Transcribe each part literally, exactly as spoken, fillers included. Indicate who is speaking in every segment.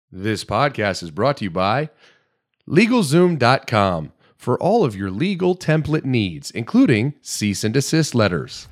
Speaker 1: This podcast is brought to you by LegalZoom dot com for all of your legal template needs, including cease and desist letters.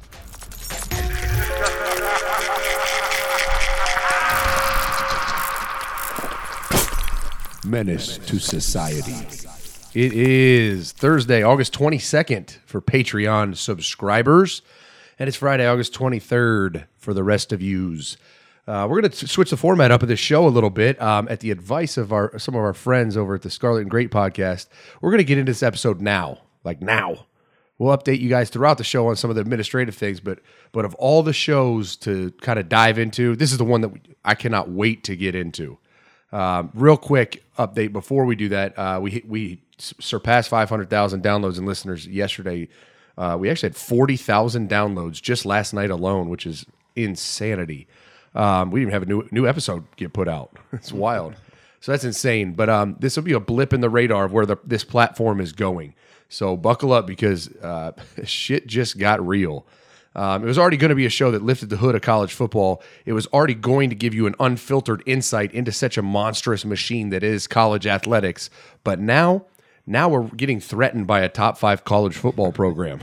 Speaker 1: Menace to society. It is Thursday, August twenty-second for Patreon subscribers, and it's Friday, August twenty-third for the rest of yous. Uh, we're going to switch the format up of this show a little bit. Um, at the advice of our some of our friends over at the Scarlet and Great podcast, we're going to get into this episode now, like now. We'll update you guys throughout the show on some of the administrative things, but but of all the shows to kind of dive into, this is the one that we, I cannot wait to get into. Um, real quick update before we do that, uh, we we surpassed five hundred thousand downloads and listeners yesterday. Uh, we actually had forty thousand downloads just last night alone, which is insanity. Um, we didn't even have a new new episode get put out. It's wild. So that's insane. But um, this will be a blip in the radar of where the, this platform is going. So buckle up because uh, shit just got real. Um, it was already going to be a show that lifted the hood of college football. It was already going to give you an unfiltered insight into such a monstrous machine that is college athletics. But now, now we're getting threatened by a top five college football program.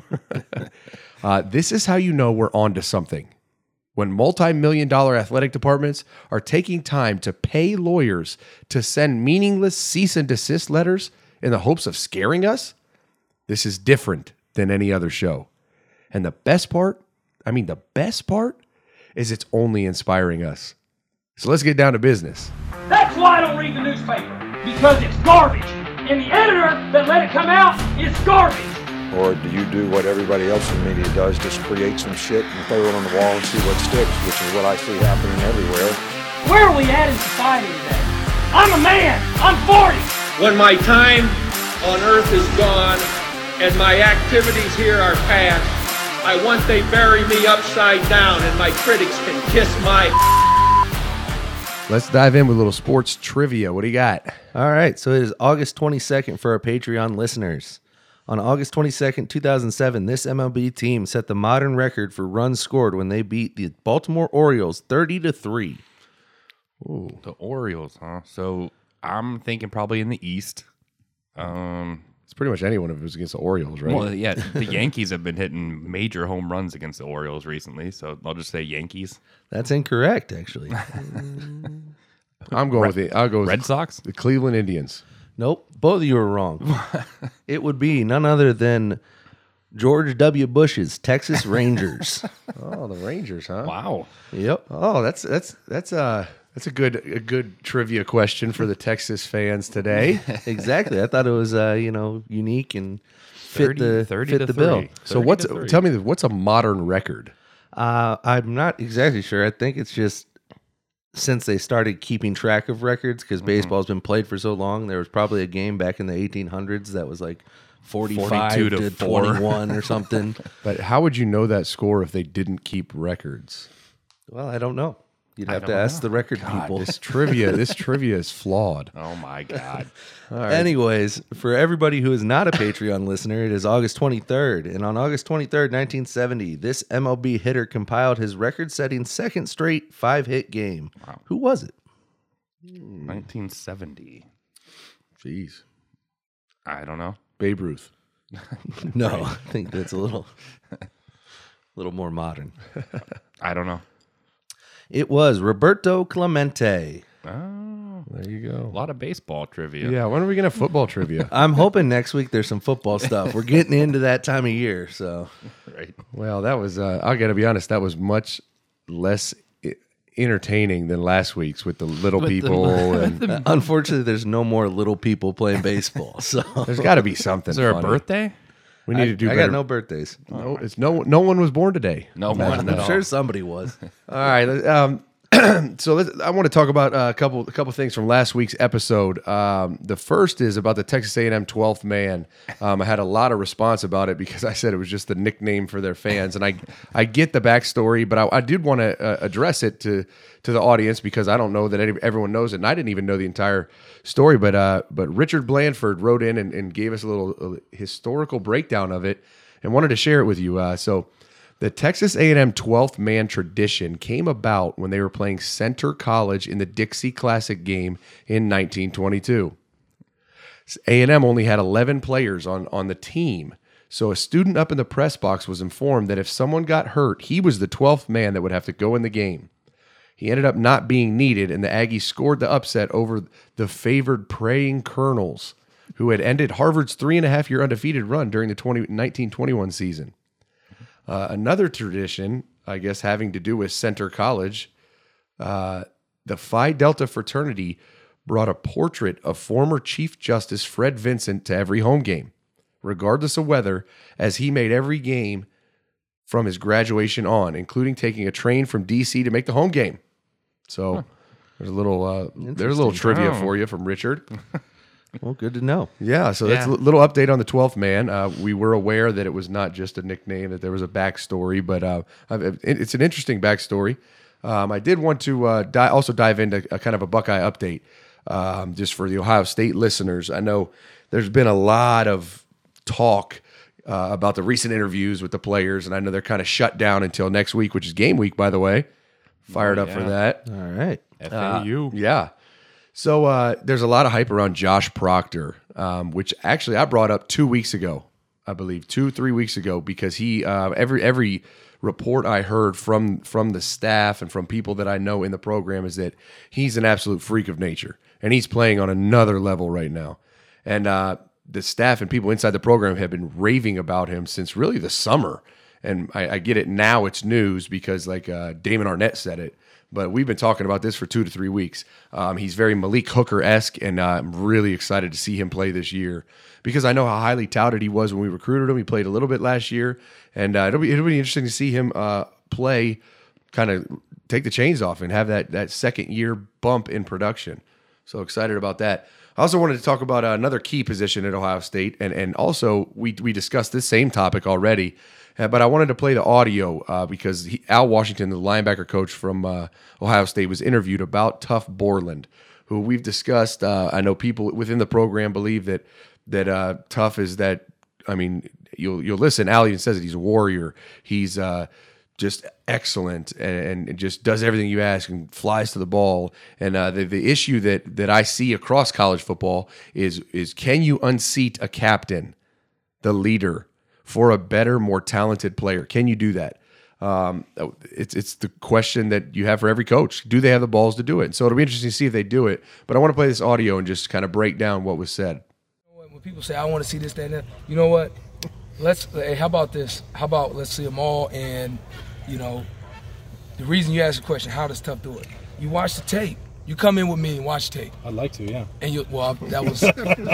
Speaker 1: uh, this is how you know we're onto something. When multi-million dollar athletic departments are taking time to pay lawyers to send meaningless cease and desist letters in the hopes of scaring us, this is different than any other show. And the best part, I mean the best part, is it's only inspiring us. So let's get down to business.
Speaker 2: That's why I don't read the newspaper, because it's garbage. And the editor that let it come out is garbage.
Speaker 3: Or do you do what everybody else in the media does, just create some shit and throw it on the wall and see what sticks, which is what I see happening everywhere.
Speaker 2: Where are we at in society today? I'm a man. I'm forty.
Speaker 4: When my time on earth is gone and my activities here are past, I want they bury me upside down and my critics can kiss my...
Speaker 1: Let's dive in with a little sports trivia. What do you got?
Speaker 5: All right, so it is August twenty-second for our Patreon listeners. On August twenty-second, two thousand seven, this M L B team set the modern record for runs scored when they beat the Baltimore Orioles thirty to three.
Speaker 6: Ooh, the Orioles, huh? So I'm thinking probably in the East. Um,
Speaker 1: It's pretty much anyone if it was against the Orioles, right?
Speaker 6: well, yeah, the Yankees have been hitting major home runs against the Orioles recently, so I'll just say Yankees.
Speaker 5: That's incorrect, actually.
Speaker 1: I'm going with it. I'll go with
Speaker 6: Red Sox?
Speaker 1: the Cleveland Indians.
Speaker 5: Nope, both of you are wrong. It would be none other than George W. Bush's Texas Rangers.
Speaker 1: Oh, the Rangers, huh?
Speaker 6: Wow.
Speaker 5: Yep.
Speaker 1: Oh, that's that's that's uh that's a good a good trivia question for the Texas fans today.
Speaker 5: Exactly. I thought it was uh, you know, unique and fit
Speaker 6: thirty,
Speaker 5: the
Speaker 6: thirty
Speaker 5: fit
Speaker 6: to
Speaker 5: the
Speaker 6: three.
Speaker 5: bill.
Speaker 1: So
Speaker 6: thirty
Speaker 1: what's
Speaker 6: to three.
Speaker 1: tell me what's a modern record?
Speaker 5: Uh, I'm not exactly sure. I think it's just since they started keeping track of records, because baseball's been played for so long, there was probably a game back in the eighteen hundreds that was like forty-five
Speaker 6: forty-two
Speaker 5: to,
Speaker 6: to four.
Speaker 5: twenty-one or something.
Speaker 1: But how would you know that score if they didn't keep records?
Speaker 5: Well, I don't know. You'd
Speaker 6: I
Speaker 5: have to
Speaker 6: don't
Speaker 5: ask
Speaker 6: know.
Speaker 5: the record
Speaker 1: God,
Speaker 5: people.
Speaker 1: this trivia this trivia is flawed.
Speaker 6: Oh, my God.
Speaker 1: All right.
Speaker 5: Anyways, for everybody who is not a Patreon listener, it is August twenty-third. And on August twenty-third, nineteen seventy, this M L B hitter compiled his record-setting second straight five-hit game.
Speaker 6: Wow.
Speaker 5: Who was it?
Speaker 6: nineteen seventy.
Speaker 1: Jeez.
Speaker 6: I don't know.
Speaker 1: Babe Ruth.
Speaker 5: No, I think that's a little, little more modern.
Speaker 6: I don't know.
Speaker 5: It was Roberto Clemente.
Speaker 6: Oh,
Speaker 1: There you
Speaker 6: a
Speaker 1: go.
Speaker 6: lot of baseball trivia.
Speaker 1: Yeah, when are we gonna have football trivia?
Speaker 5: I'm hoping next week there's some football stuff. We're getting into that time of year, so
Speaker 6: Right.
Speaker 1: Well, that was uh, I gotta be honest, that was much less i- entertaining than last week's with the little
Speaker 6: With the-
Speaker 1: people and
Speaker 5: uh, unfortunately, there's no more little people playing baseball. So
Speaker 1: there's got to be something.
Speaker 6: Is there
Speaker 1: funny.
Speaker 6: a birthday?
Speaker 1: We need
Speaker 5: I,
Speaker 1: to do
Speaker 5: I
Speaker 1: better.
Speaker 5: got no birthdays.
Speaker 1: No, it's no no one was born today.
Speaker 6: No one at
Speaker 5: I'm
Speaker 6: all.
Speaker 5: sure somebody was.
Speaker 1: All right. Um, so let's, I want to talk about uh, a couple a couple things from last week's episode. Um, the first is about the Texas A and M twelfth man. Um, I had a lot of response about it because I said it was just the nickname for their fans, and I I get the backstory, but I, I did want to uh, address it to to the audience because I don't know that any, everyone knows it, and I didn't even know the entire story. But uh, but Richard Blandford wrote in and, and gave us a little uh, historical breakdown of it, and wanted to share it with you. Uh, so. The Texas A and M twelfth man tradition came about when they were playing Center College in the Dixie Classic game in nineteen twenty-two. A and M only had eleven players on, on the team, so a student up in the press box was informed that if someone got hurt, he was the twelfth man that would have to go in the game. He ended up not being needed, and the Aggies scored the upset over the favored Praying Colonels, who had ended Harvard's three-and-a-half-year undefeated run during the nineteen twenty-one season. Uh, another tradition, I guess, having to do with Center College, uh, the Phi Delta fraternity brought a portrait of former Chief Justice Fred Vincent to every home game, regardless of weather, as he made every game from his graduation on, including taking a train from D C to make the home game. So huh. there's a little uh, there's a little trivia oh. for you from Richard.
Speaker 5: Well, good to know.
Speaker 1: Yeah, so that's yeah. a little update on the twelfth man. Uh, we were aware that it was not just a nickname, that there was a backstory, but uh, it's an interesting backstory. Um, I did want to uh, di- also dive into a kind of a Buckeye update um, just for the Ohio State listeners. I know there's been a lot of talk uh, about the recent interviews with the players, and I know they're kind of shut down until next week, which is game week, by the way. Fired oh, yeah. up for that.
Speaker 5: All right.
Speaker 6: F A U.
Speaker 1: Uh, yeah. So uh, there's a lot of hype around Josh Proctor, um, which actually I brought up two weeks ago, I believe, two, three weeks ago, because he uh, every every report I heard from from the staff and from people that I know in the program is that he's an absolute freak of nature, and he's playing on another level right now. And uh, the staff and people inside the program have been raving about him since really the summer. And I, I get it now; it's news because like uh, Damon Arnett said it. But we've been talking about this for two to three weeks. Um, he's very Malik Hooker-esque, and uh, I'm really excited to see him play this year because I know how highly touted he was when we recruited him. He played a little bit last year, and uh, it'll be it'll be interesting to see him uh, play, kind of take the chains off and have that that second year bump in production. So excited about that. I also wanted to talk about uh, another key position at Ohio State, and and also we we discussed this same topic already. Uh, but I wanted to play the audio uh, because he, Al Washington, the linebacker coach from uh, Ohio State, was interviewed about Tuf Borland, who we've discussed. Uh, I know people within the program believe that that uh, Tuf is that. I mean, you'll you'll listen. Al even says that he's a warrior. He's uh, just excellent and, and just does everything you ask and flies to the ball. And uh, the the issue that that I see across college football is is can you unseat a captain, the leader, for a better, more talented player? Can you do that? Um, it's it's the question that you have for every coach. Do they have the balls to do it? So it'll be interesting to see if they do it. But I want to play this audio and just kind of break down what was said.
Speaker 7: When people say, I want to see this, that, and that, you know what? Let's. Hey, how about this? How about let's see them all? And, you know, the reason you ask the question, how does Tuf do it? You watch the tape. You come in with me and watch the tape.
Speaker 8: I'd like to, yeah.
Speaker 7: And you, well, that was,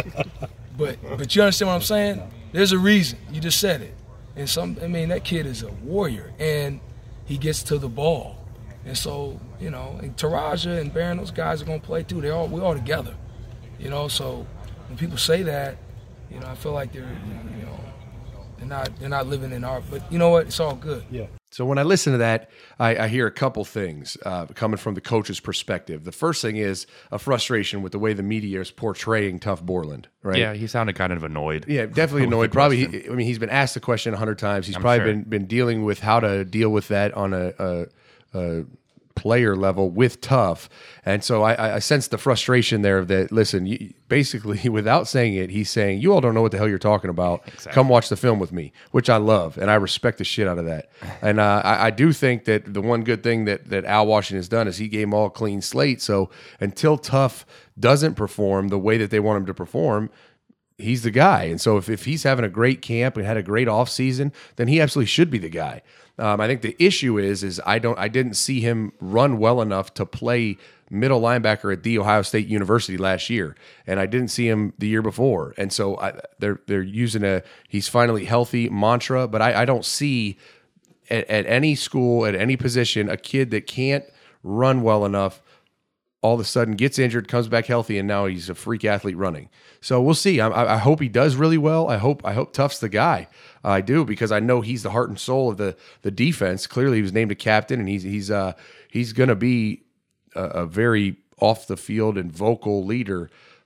Speaker 7: but but you understand what I'm saying? There's a reason. You just said it. And some, I mean, that kid is a warrior, and he gets to the ball. And so, you know, and Taraja and Barron, those guys are going to play too. They all, we're all together, you know. So when people say that, you know, I feel like they're, you know, they're not, they're not living in our. But you know what? It's all good.
Speaker 8: Yeah.
Speaker 1: So when I listen to that, I, I hear a couple things uh, coming from the coach's perspective. The first thing is a frustration with the way the media is portraying Tuf Borland, right?
Speaker 6: Yeah, he sounded kind of annoyed.
Speaker 1: Yeah, definitely annoyed. Probably, he, I mean, he's been asked the question a hundred times. He's
Speaker 6: I'm
Speaker 1: probably
Speaker 6: sure.
Speaker 1: been been dealing with how to deal with that on a, a, a player level with Tuf. And so I, I sense the frustration there that, listen, you, basically without saying it, he's saying, you all don't know what the hell you're talking about.
Speaker 6: Exactly.
Speaker 1: Come watch the film with me, which I love, and I respect the shit out of that. And uh, I, I do think that the one good thing that, that Al Washington has done is he gave them all a clean slate. So until Tuf doesn't perform the way that they want him to perform, he's the guy. And so if, if he's having a great camp and had a great offseason, then he absolutely should be the guy. Um, I think the issue is, is I don't, I didn't see him run well enough to play middle linebacker at The Ohio State University last year, and I didn't see him the year before. And so I, they're they're using a he's finally healthy mantra, but I, I don't see at, at any school at any position a kid that can't run well enough all of a sudden gets injured, comes back healthy, and now he's a freak athlete running. So we'll see. I, I hope he does really well. I hope I hope Tuf's the guy. I do, because I know he's the heart and soul of the the defense. Clearly, he was named a captain, and he's he's uh he's going to be a, a very off the field and vocal leader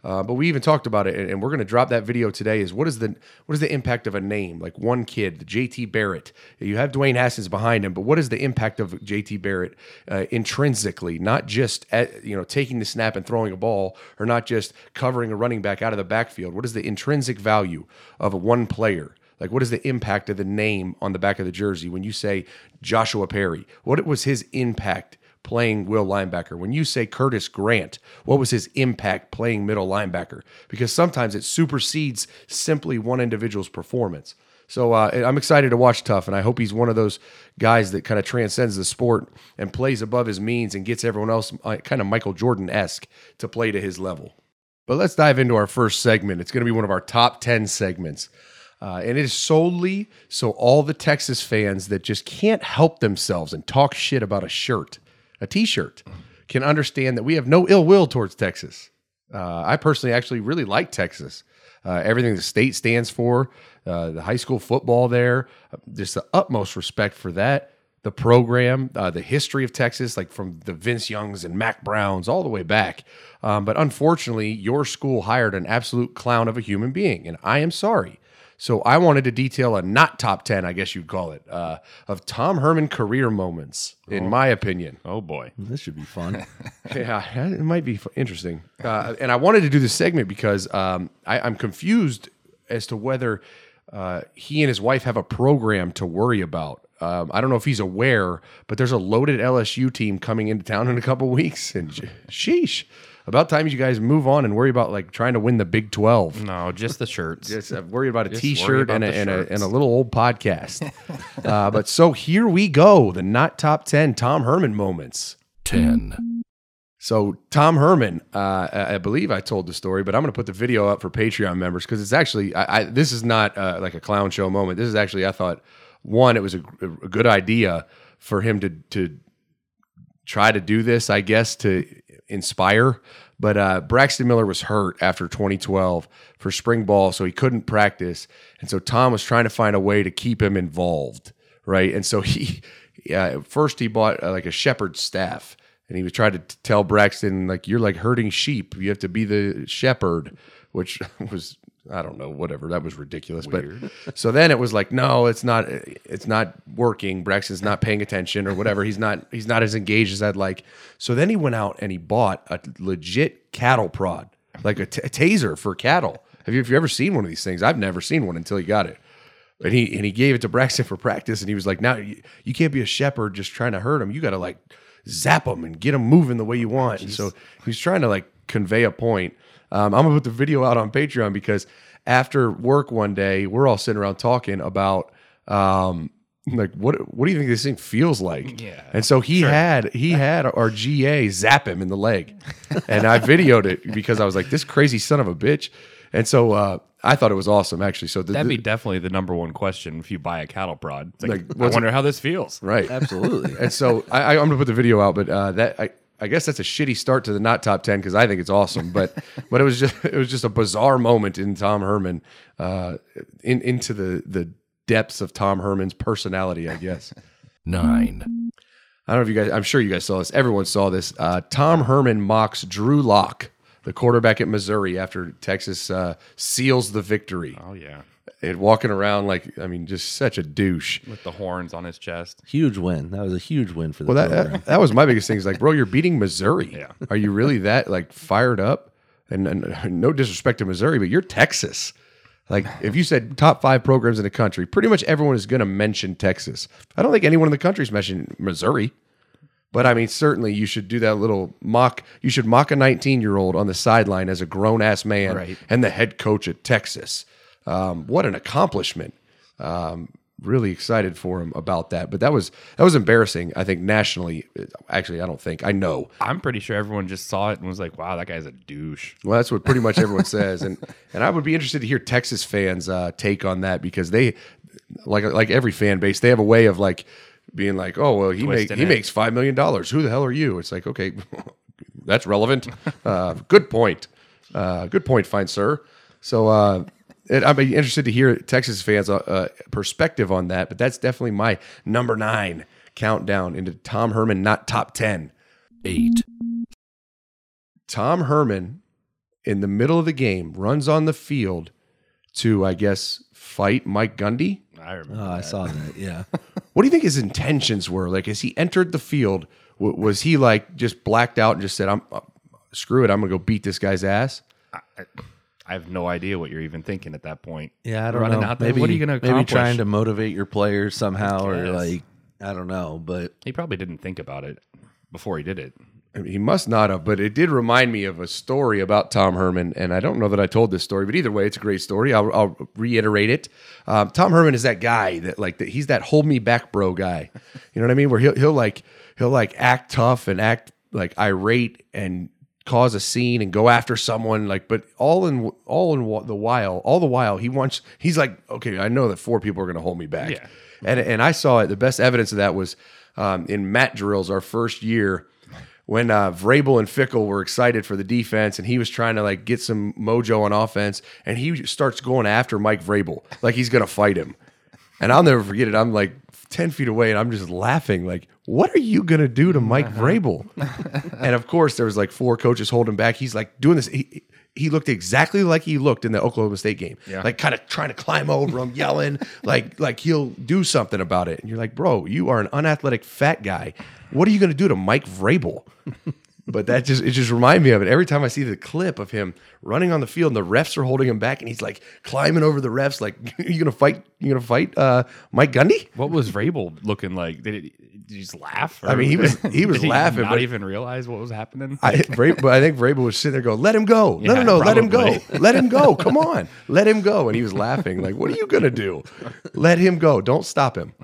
Speaker 1: Uh, but we even talked about it, and, and we're going to drop that video today. Is what is the what is the impact of a name like one kid, J T Barrett? You have Dwayne Haskins behind him, but what is the impact of J T Barrett uh, intrinsically? Not just at, you know taking the snap and throwing a ball, or not just covering a running back out of the backfield. What is the intrinsic value of a one player? Like, what is the impact of the name on the back of the jersey? When you say Joshua Perry, what was his impact playing will linebacker? When you say Curtis Grant, what was his impact playing middle linebacker? Because sometimes it supersedes simply one individual's performance. So uh, I'm excited to watch Tough, and I hope he's one of those guys that kind of transcends the sport and plays above his means and gets everyone else uh, kind of Michael Jordan-esque to play to his level. But let's dive into our first segment. It's going to be one of our top ten segments. Uh, and it is solely so all the Texas fans that just can't help themselves and talk shit about a shirt, a T-shirt, can understand that we have no ill will towards Texas. Uh, I personally actually really like Texas. Uh, everything the state stands for, uh, the high school football there, uh, just the utmost respect for that. The program, uh, the history of Texas, like from the Vince Youngs and Mac Browns all the way back. Um, but unfortunately, your school hired an absolute clown of a human being, and I am sorry. So I wanted to detail a not top ten, I guess you'd call it, uh, of Tom Herman career moments, in oh. my opinion.
Speaker 6: Oh, boy.
Speaker 5: This should be fun.
Speaker 1: Yeah, it might be interesting. Uh, and I wanted to do this segment because um, I, I'm confused as to whether uh, he and his wife have a program to worry about. Um, I don't know if he's aware, but there's a loaded L S U team coming into town in a couple weeks. And sheesh. About time you guys move on and worry about like trying to win the Big twelve.
Speaker 6: No, just the shirts.
Speaker 1: Just uh, worry about a
Speaker 6: just
Speaker 1: T-shirt
Speaker 6: about
Speaker 1: and a, and, a,
Speaker 6: shirts.
Speaker 1: and a little old podcast. uh, but so here we go. The not top ten Tom Herman moments.
Speaker 8: ten.
Speaker 1: So Tom Herman, uh, I believe I told the story, but I'm going to put the video up for Patreon members because it's actually, I, I, this is not uh, like a clown show moment. This is actually, I thought, one, it was a, a good idea for him to to try to do this, I guess, to inspire. But uh, Braxton Miller was hurt after twenty twelve for spring ball, so he couldn't practice. And so Tom was trying to find a way to keep him involved, right? And so he, uh, first he bought uh, like a shepherd's staff, and he was trying to t- tell Braxton, like, you're like herding sheep. You have to be the shepherd, which was, I don't know, whatever. That was ridiculous. Weird. But so then it was like, no, it's not, it's not working. Braxton's not paying attention or whatever. He's not, he's not as engaged as I'd like. So then he went out and he bought a legit cattle prod, like a, t- a taser for cattle. Have you, have you ever seen one of these things? I've never seen one until he got it. And he, and he gave it to Braxton for practice. And he was like, now you, you can't be a shepherd just trying to herd him. You got to like zap him and get him moving the way you want. And so he's trying to like convey a point. Um, I'm going to put the video out on Patreon because after work one day, we're all sitting around talking about um, like, what what do you think this thing feels like?
Speaker 6: Yeah.
Speaker 1: And so he
Speaker 6: Sure.
Speaker 1: had he had our G A zap him in the leg. And I videoed it because I was like, this crazy son of a bitch. And so uh, I thought it was awesome, actually. So the,
Speaker 6: That'd be
Speaker 1: the,
Speaker 6: definitely the number one question if you buy a cattle prod. It's like,
Speaker 1: Like,
Speaker 6: I
Speaker 1: what's
Speaker 6: wonder
Speaker 1: it-
Speaker 6: how this feels.
Speaker 1: right.
Speaker 5: Absolutely.
Speaker 1: And so I, I, I'm going to put the video out, but uh, that I, I guess that's a shitty start to the not top ten because I think it's awesome. But but it was just it was just a bizarre moment in Tom Herman, uh, in into the the depths of Tom Herman's personality, I guess.
Speaker 8: nine.
Speaker 1: I don't know if you guys. I'm sure you guys saw this. Everyone saw this. Uh, Tom Herman mocks Drew Lock, the quarterback at Missouri, after Texas uh, seals the victory.
Speaker 6: Oh, yeah.
Speaker 1: And walking around like, I mean, just such a douche.
Speaker 6: With the horns on his chest.
Speaker 5: Huge win. That was a huge win for the
Speaker 1: Well, that,
Speaker 5: program.
Speaker 1: that that was my biggest thing. Is like, bro, you're beating Missouri.
Speaker 6: Yeah.
Speaker 1: Are you really that like fired up? And, and no disrespect to Missouri, but you're Texas. Like, if you said top five programs in the country, pretty much everyone is going to mention Texas. I don't think anyone in the country is mentioning Missouri. But I mean, certainly you should do that little mock. You should mock a nineteen-year-old on the sideline as a grown-ass man
Speaker 6: Right.
Speaker 1: and the head coach at Texas. Um, what an accomplishment! Um, really excited for him about that. But that was that was embarrassing. I think nationally. Actually, I don't think I know.
Speaker 6: I'm pretty sure everyone just saw it and was like, wow, that guy's a douche.
Speaker 1: Well, that's what pretty much everyone says, and and I would be interested to hear Texas fans' uh, take on that because they, like like every fan base, they have a way of like being like, oh well, he make,
Speaker 6: Twisting
Speaker 1: he
Speaker 6: it.
Speaker 1: makes five million dollars. Who the hell are you? It's like, okay, that's relevant. Uh, good point. Uh, good point, fine sir. So. Uh, It, I'd be interested to hear Texas fans' uh, uh, perspective on that, but that's definitely my number nine countdown into Tom Herman, not top ten.
Speaker 8: eight.
Speaker 1: Tom Herman in the middle of the game, runs on the field to, I guess, fight Mike Gundy.
Speaker 6: I remember.
Speaker 5: Oh, I saw that. Yeah.
Speaker 1: What do you think his intentions were? Like, as he entered the field, w- was he like just blacked out and just said, "I'm uh, screw it, I'm gonna go beat this guy's ass"?
Speaker 6: I, I have no idea what you're even thinking at that point.
Speaker 5: Yeah, I don't
Speaker 6: Running
Speaker 5: know.
Speaker 6: out there,
Speaker 5: Maybe
Speaker 6: what are you going to
Speaker 5: maybe
Speaker 6: accomplish?
Speaker 5: trying to motivate your players somehow, or
Speaker 6: Yes.
Speaker 5: like I don't know, but
Speaker 6: He probably didn't think about it before he did it.
Speaker 1: I mean, he must not have, but it did remind me of a story about Tom Herman, and I don't know that I told this story, but either way, it's a great story. I'll, I'll reiterate it. Um, Tom Herman is that guy that like that. He's that hold me back, bro guy. You know what I mean? Where he'll he'll like he'll like act tough and act like irate and cause a scene and go after someone, like, but all in all in wa- the while, all the while he wants. He's like, okay, I know that four people are going to hold me back,
Speaker 6: Yeah.
Speaker 1: and and I saw it. The best evidence of that was um, in mat drills our first year. When uh, Vrabel and Fickle were excited for the defense, and he was trying to like get some mojo on offense, and he starts going after Mike Vrabel like he's gonna fight him. And I'll never forget it. I'm like ten feet away, and I'm just laughing. Like, what are you gonna do to Mike Vrabel? And of course, there was like four coaches holding back. He's like doing this. He, he looked exactly like he looked in the Oklahoma State game,
Speaker 6: Yeah.
Speaker 1: like kind of trying to climb over him, yelling, like like he'll do something about it. And you're like, bro, you are an unathletic fat guy. What are you going to do to Mike Vrabel? But that just it just reminded me of it. Every time I see the clip of him running on the field and the refs are holding him back and he's like climbing over the refs, like, you gonna fight? You gonna fight uh, Mike Gundy?
Speaker 6: What was Vrabel looking like? Did, it, did he just laugh?
Speaker 1: I mean, he was- he was
Speaker 6: did
Speaker 1: laughing,
Speaker 6: Not
Speaker 1: but-
Speaker 6: even realize what was happening.
Speaker 1: I, Vra- but I think Vrabel was sitting there going, let him go. No,
Speaker 6: Yeah,
Speaker 1: no, no, let him go.
Speaker 6: probably.
Speaker 1: Let him go. Come on. Let him go. And he was laughing like, what are you going to do? Let him go. Don't stop him.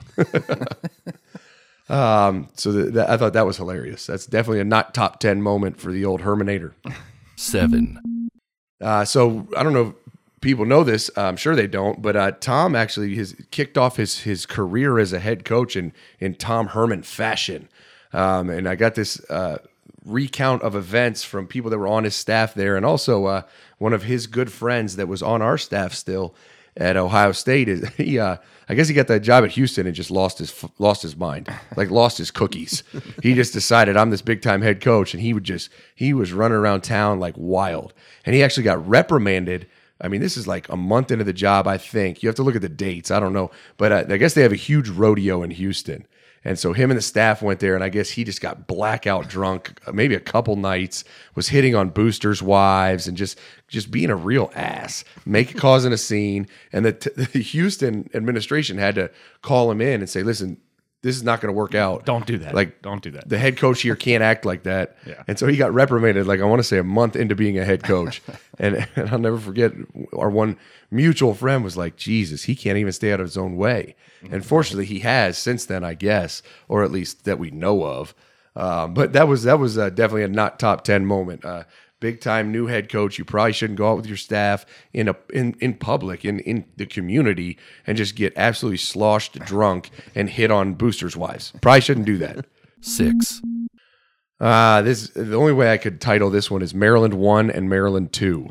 Speaker 1: um, so the, the, I thought that was hilarious. That's definitely a not top ten moment for the old Herminator.
Speaker 8: seven,
Speaker 1: Uh, so I don't know if people know this. Uh, I'm sure they don't. But uh, Tom actually has kicked off his his career as a head coach in, in Tom Herman fashion. Um, and I got this uh, recount of events from people that were on his staff there, and also uh, one of his good friends that was on our staff still at Ohio State. Is he? Uh, I guess he got that job at Houston and just lost his lost his mind, like lost his cookies. He just decided I'm this big time head coach, and he would just he was running around town like wild, and he actually got reprimanded. I mean, this is like a month into the job, I think. You have to look at the dates. I don't know, but uh, I guess they have a huge rodeo in Houston. And so him and the staff went there, and I guess he just got blackout drunk, maybe a couple nights, was hitting on boosters' wives and just just being a real ass, make causing a scene. And the, t- the Houston administration had to call him in and say, listen, this is not going to work out.
Speaker 6: Don't do that.
Speaker 1: Like,
Speaker 6: don't do that.
Speaker 1: The head coach here can't act like that.
Speaker 6: Yeah.
Speaker 1: And so he got reprimanded, like I want to say a month into being a head coach. and, and I'll never forget, our one mutual friend was like, Jesus, he can't even stay out of his own way. And fortunately, he has since then, I guess, or at least that we know of. Um, but that was that was uh, definitely a not top ten moment. Uh, big time new head coach. You probably shouldn't go out with your staff in a in, in public in in the community and just get absolutely sloshed drunk and hit on boosters' wives. Probably shouldn't do that.
Speaker 8: six,
Speaker 1: Uh, this the only way I could title this one is Maryland one and Maryland two.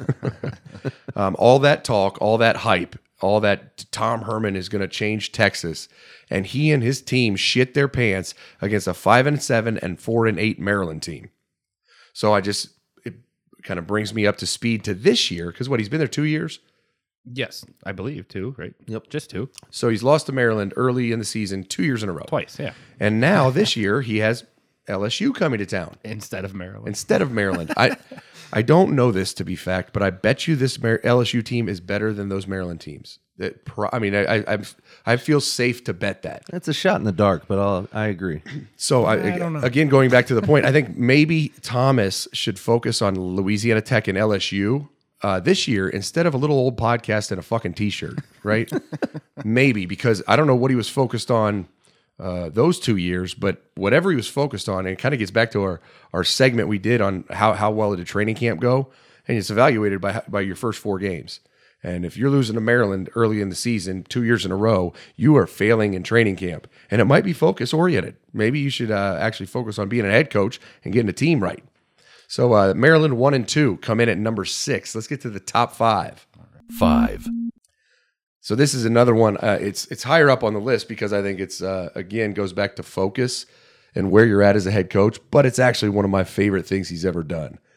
Speaker 1: um, all that talk, all that hype, all that Tom Herman is going to change Texas, and he and his team shit their pants against a five and seven and four and eight Maryland team. So I just it kind of brings me up to speed to this year because what he's been there two years.
Speaker 6: yes, I believe two, right? Yep, just two,
Speaker 1: So he's lost to Maryland early in the season two years in a row.
Speaker 6: twice, yeah.
Speaker 1: And now this year he has L S U coming to town.
Speaker 6: Instead of Maryland.
Speaker 1: Instead of Maryland. I I don't know this to be fact, but I bet you this Mar- L S U team is better than those Maryland teams. That pro- I mean, I I I'm- I feel safe to bet that.
Speaker 5: that's a shot in the dark. But I'll, I agree.
Speaker 1: So I, again, going back to the point, I think maybe Thomas should focus on Louisiana Tech and L S U uh, this year instead of a little old podcast and a fucking T-shirt, right? Maybe because I don't know what he was focused on uh, those two years, but whatever he was focused on, and it kind of gets back to our our segment we did on how how well did training camp go, and it's evaluated by by your first four games. And if you're losing to Maryland early in the season, two years in a row, you are failing in training camp. And it might be focus oriented. Maybe you should uh, actually focus on being a head coach and getting a team right. So uh, Maryland one and two come in at number six. Let's get to the top five.
Speaker 8: five,
Speaker 1: So this is another one. Uh, it's it's higher up on the list because I think it's uh, again goes back to focus and where you're at as a head coach. But it's actually one of my favorite things he's ever done.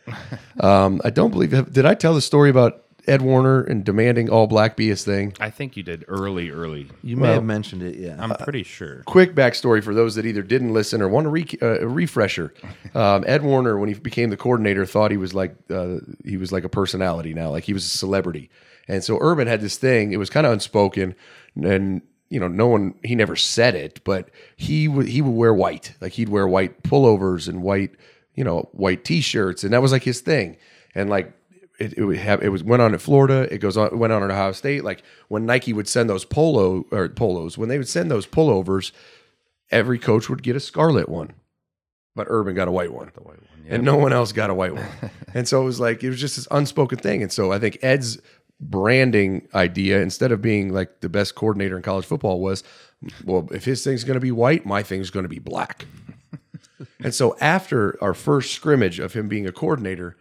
Speaker 1: Um, I don't believe. Did I tell the story about Ed Warner and demanding all black be his thing?
Speaker 6: I think you did early, early.
Speaker 5: You may
Speaker 1: Well,
Speaker 5: have mentioned it, yeah.
Speaker 6: I'm pretty sure.
Speaker 1: Quick backstory for those that either didn't listen or want a, re- uh, a refresher. Um, Ed Warner, when he became the coordinator, thought he was like uh, he was like a personality now, like he was a celebrity. And so Urban had this thing. It was kind of unspoken, and you know, no one. He never said it, but he would he would wear white, like he'd wear white pullovers and white, you know, white T-shirts, and that was like his thing. And like it, it would have it was went on at Florida. It goes on went on at Ohio State. Like when Nike would send those polo or polos, when they would send those pullovers, every coach would get a scarlet one, but Urban got a white one, the white one, yeah. And no one else got a white one. And so it was like it was just this unspoken thing. And so I think Ed's branding idea, instead of being like the best coordinator in college football, was, well, if his thing's going to be white, my thing's going to be black. And so after our first scrimmage of him being a coordinator,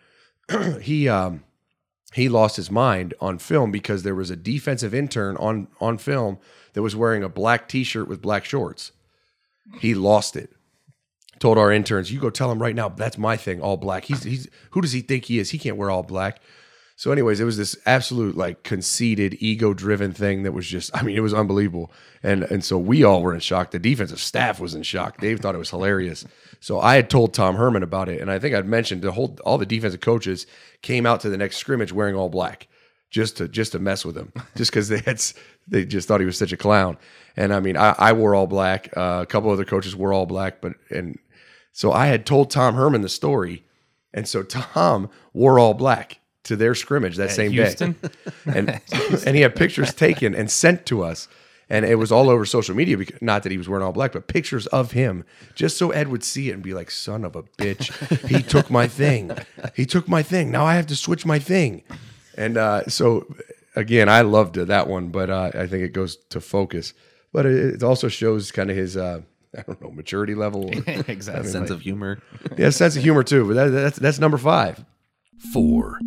Speaker 1: he um, he lost his mind on film because there was a defensive intern on on film that was wearing a black T-shirt with black shorts. He lost it. Told our interns, "You go tell him right now. That's my thing, all black. He's he's who does he think he is? He can't wear all black." So anyways, it was this absolute like conceited, ego-driven thing that was just, I mean, it was unbelievable. And and so we all were in shock. The defensive staff was in shock. Dave thought it was hilarious. So I had told Tom Herman about it, and I think I'd mentioned the whole all the defensive coaches came out to the next scrimmage wearing all black just to just to mess with him, just because they had they just thought he was such a clown. And I mean, I, I wore all black. Uh, a couple other coaches wore all black, but and so I had told Tom Herman the story, and so Tom wore all black to their scrimmage that
Speaker 6: At
Speaker 1: same
Speaker 6: Houston?
Speaker 1: day, and and he had pictures taken and sent to us, and it was all over social media. Because, not that he was wearing all black, but pictures of him, just so Ed would see it and be like, "Son of a bitch, he took my thing. He took my thing. Now I have to switch my thing." And uh, so again, I loved that one, but uh, I think it goes to focus. But it, it also shows kind of his, uh, I don't know, maturity level,
Speaker 6: Exactly.
Speaker 1: I mean,
Speaker 5: Sense
Speaker 1: like-
Speaker 5: of humor.
Speaker 1: yeah, sense of humor too. But that, that's that's number five.
Speaker 8: four,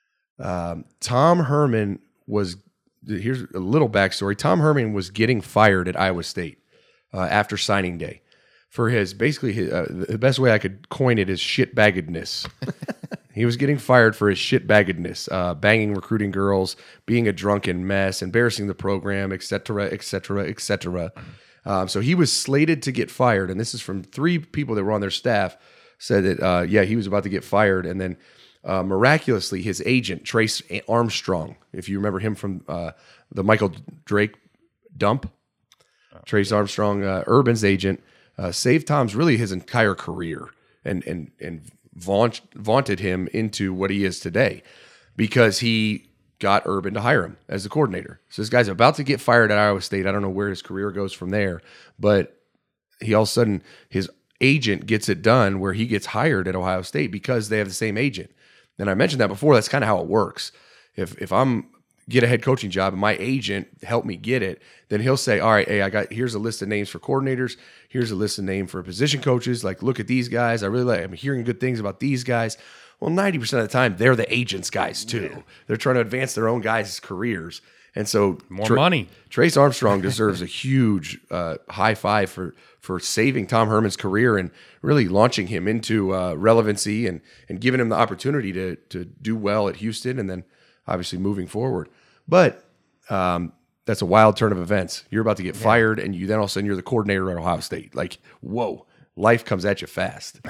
Speaker 1: Um, Tom Herman was, here's a little backstory. Tom Herman was getting fired at Iowa State uh, after signing day for his, basically, his, uh, the best way I could coin it is shitbaggedness. He was getting fired for his shitbaggedness, uh, banging recruiting girls, being a drunken mess, embarrassing the program, et cetera, et cetera, et cetera. Um, so he was slated to get fired, and this is from three people that were on their staff, said that, uh, yeah, he was about to get fired, and then Uh, miraculously, his agent, Trace Armstrong, if you remember him from uh, the Michael Drake dump, Trace Armstrong, uh, Urban's agent, uh, saved Tom's really his entire career and and and vaunt, vaunted him into what he is today because he got Urban to hire him as the coordinator. So this guy's about to get fired at Iowa State. I don't know where his career goes from there, but he all of a sudden, his agent gets it done where he gets hired at Ohio State because they have the same agent. And I mentioned that before. That's kind of how it works. If if I'm get a head coaching job and my agent helped me get it, then he'll say, "All right, hey, I got here's a list of names for coordinators. Here's a list of names for position coaches. Like, look at these guys. I really like. I'm hearing good things about these guys." Well, ninety percent of the time, they're the agents' guys too. Yeah. They're trying to advance their own guys' careers, and so
Speaker 6: more Tra- money.
Speaker 1: Trace Armstrong deserves a huge uh, high five for for saving Tom Herman's career and really launching him into uh, relevancy and and giving him the opportunity to to do well at Houston and then obviously moving forward. But um, that's a wild turn of events. You're about to get yeah. fired, and you then all of a sudden you're the coordinator at Ohio State. Like, whoa, life comes at you fast.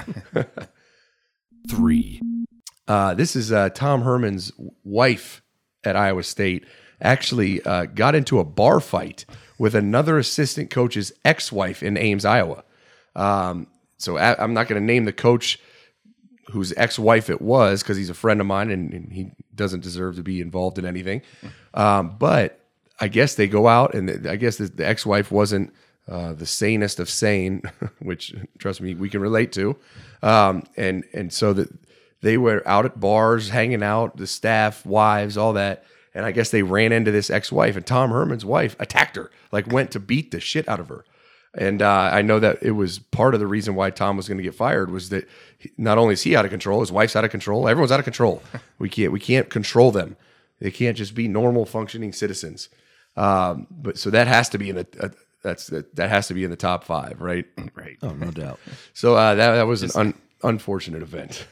Speaker 8: three.
Speaker 1: Uh, this is uh, Tom Herman's wife at Iowa State. Actually uh, got into a bar fight with another assistant coach's ex-wife in Ames, Iowa. Um, so I, I'm not going to name the coach whose ex-wife it was because he's a friend of mine and, and he doesn't deserve to be involved in anything. Um, but I guess they go out and the, I guess the, the ex-wife wasn't uh, the sanest of sane, which, trust me, we can relate to. Um, and and so that they were out at bars, hanging out, the staff, wives, all that. And I guess they ran into this ex-wife, and Tom Herman's wife attacked her, like went to beat the shit out of her. And uh, I know that it was part of the reason why Tom was going to get fired was that he, not only is he out of control, his wife's out of control, everyone's out of control. We can't we can't control them. They can't just be normal functioning citizens. Um, but so that has to be in the uh, that's that, that has to be in the top five, right?
Speaker 6: Right.
Speaker 5: Oh, no doubt.
Speaker 1: So uh, that that was an un, unfortunate event.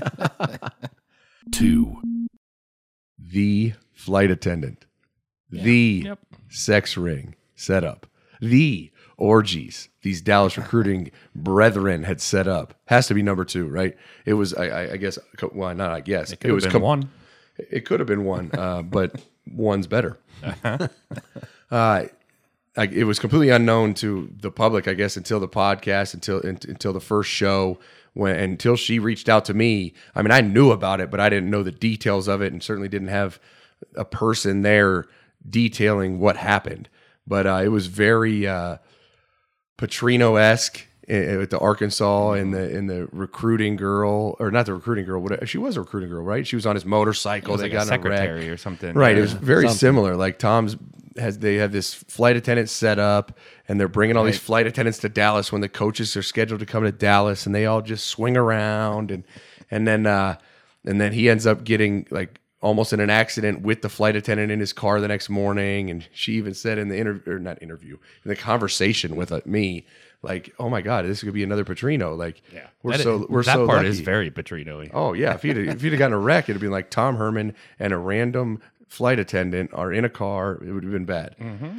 Speaker 8: two,
Speaker 1: The flight attendant, the
Speaker 6: Yep.
Speaker 1: sex ring set up, the orgies these Dallas recruiting brethren had set up. Has to be number two, right? It was, I, I, I guess, well, not I guess.
Speaker 6: It could
Speaker 1: was
Speaker 6: have been
Speaker 1: com-
Speaker 6: one.
Speaker 1: It could have been one, uh, but one's better. uh, I, it was completely unknown to the public, I guess, until the podcast, until in, until the first show, when until she reached out to me. I mean, I knew about it, but I didn't know the details of it, and certainly didn't have a person there detailing what happened. But uh, it was very uh, Petrino-esque with the Arkansas and the in the recruiting girl, or not the recruiting girl. Whatever. She was a recruiting girl, right? She was on his motorcycle.
Speaker 6: It was
Speaker 1: They
Speaker 6: like
Speaker 1: got
Speaker 6: a
Speaker 1: in a wreck.
Speaker 6: secretary or something.
Speaker 1: Right. It
Speaker 6: Yeah.
Speaker 1: was very
Speaker 5: Something.
Speaker 1: similar. Like Tom's has they have this flight attendant set up, and they're bringing all these flight attendants to Dallas when the coaches are scheduled to come to Dallas, and they all just swing around, and and then uh, and then he ends up getting like almost in an accident with the flight attendant in his car the next morning. And she even said in the interview, or not interview, in the conversation with uh, me, like, "Oh my God, this could be another Petrino." Like,
Speaker 6: Yeah.
Speaker 1: we're
Speaker 6: That-
Speaker 1: so we're
Speaker 6: that
Speaker 1: so
Speaker 6: part
Speaker 1: lucky.
Speaker 6: is very Petrino-y.
Speaker 1: Oh yeah, if he'd if he'd have gotten a wreck, it'd been like Tom Herman and a random flight attendant are in a car. It would have been bad.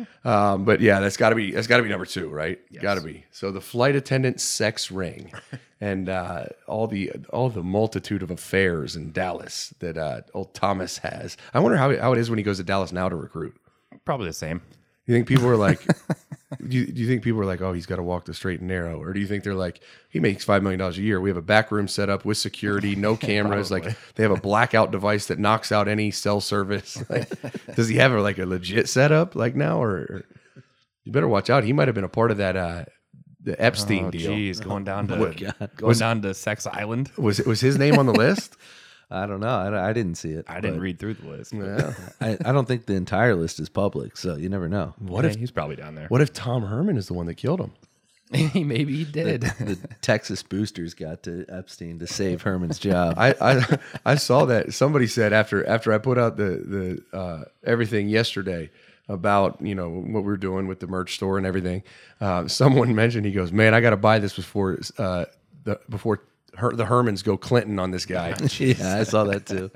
Speaker 1: Um, but yeah, that's got to be that's got to be number two, right? Got to be. So the flight attendant sex ring, and uh, all the all the multitude of affairs in Dallas that uh, old Thomas has. I wonder how it, how it is when he goes to Dallas now to recruit.
Speaker 6: Probably the same.
Speaker 1: You think people are like, do, you, do you think people are like, oh, he's got to walk the straight and narrow? Or do you think they're like, he makes five million dollars a year. We have a back room set up with security, no cameras. Like they have a blackout device that knocks out any cell service. Like, does he have a, like a legit setup like now? Or, or you better watch out. He might have been a part of that, uh, the Epstein
Speaker 6: Oh,
Speaker 1: deal.
Speaker 6: geez, going down to
Speaker 5: God.
Speaker 6: going
Speaker 1: Was-
Speaker 6: down to Sex Island.
Speaker 1: Was it, was his name on the list?
Speaker 5: I don't know. I, I didn't see it.
Speaker 6: I didn't
Speaker 5: but
Speaker 6: read through the list. but-
Speaker 1: Yeah.
Speaker 5: I, I don't think the entire list is public, so you never know.
Speaker 1: What
Speaker 6: Yeah,
Speaker 1: if
Speaker 6: he's probably down there?
Speaker 1: what if Tom Herman is the one that killed him?
Speaker 6: Maybe he did.
Speaker 5: The Texas boosters got to Epstein to save Herman's job.
Speaker 1: I, I I saw that somebody said after after I put out the the uh, everything yesterday about, you know, what we were doing with the merch store and everything. Uh, someone mentioned, he goes, "Man, I got to buy this before uh, the before her, the Hermans go Clinton on this guy."
Speaker 5: Yeah, I saw that too.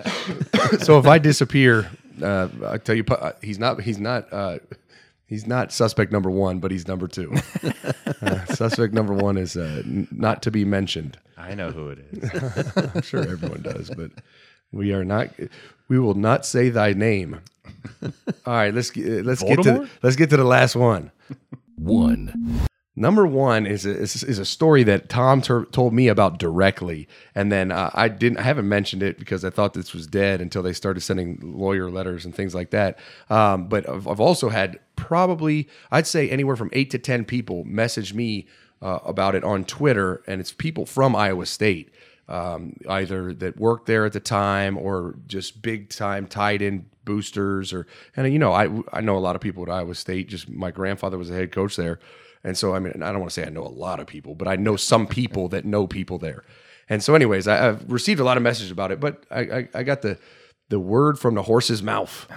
Speaker 1: So if I disappear, uh, I tell you, pu- he's not he's not uh, he's not suspect number one, but he's number two. Uh, suspect number one is uh, n- not to be mentioned.
Speaker 6: I know who it is.
Speaker 1: I'm sure everyone does, but we are not. We will not say thy name. All right, let's get, let's get to
Speaker 6: Voldemort?
Speaker 1: let's get to the last one.
Speaker 8: one,
Speaker 1: Number one is a, is, is a story that Tom ter- told me about directly, and then uh, I didn't. I haven't mentioned it because I thought this was dead until they started sending lawyer letters and things like that. Um, but I've, I've also had probably, I'd say, anywhere from eight to ten people message me uh, about it on Twitter, and it's people from Iowa State, um, either that worked there at the time or just big time tied in boosters, or and you know I I know a lot of people at Iowa State. Just my grandfather was a head coach there. And so, I mean, I don't want to say I know a lot of people, but I know some people that know people there. And so anyways, I, I've received a lot of messages about it, but I, I, I got the the word from the horse's mouth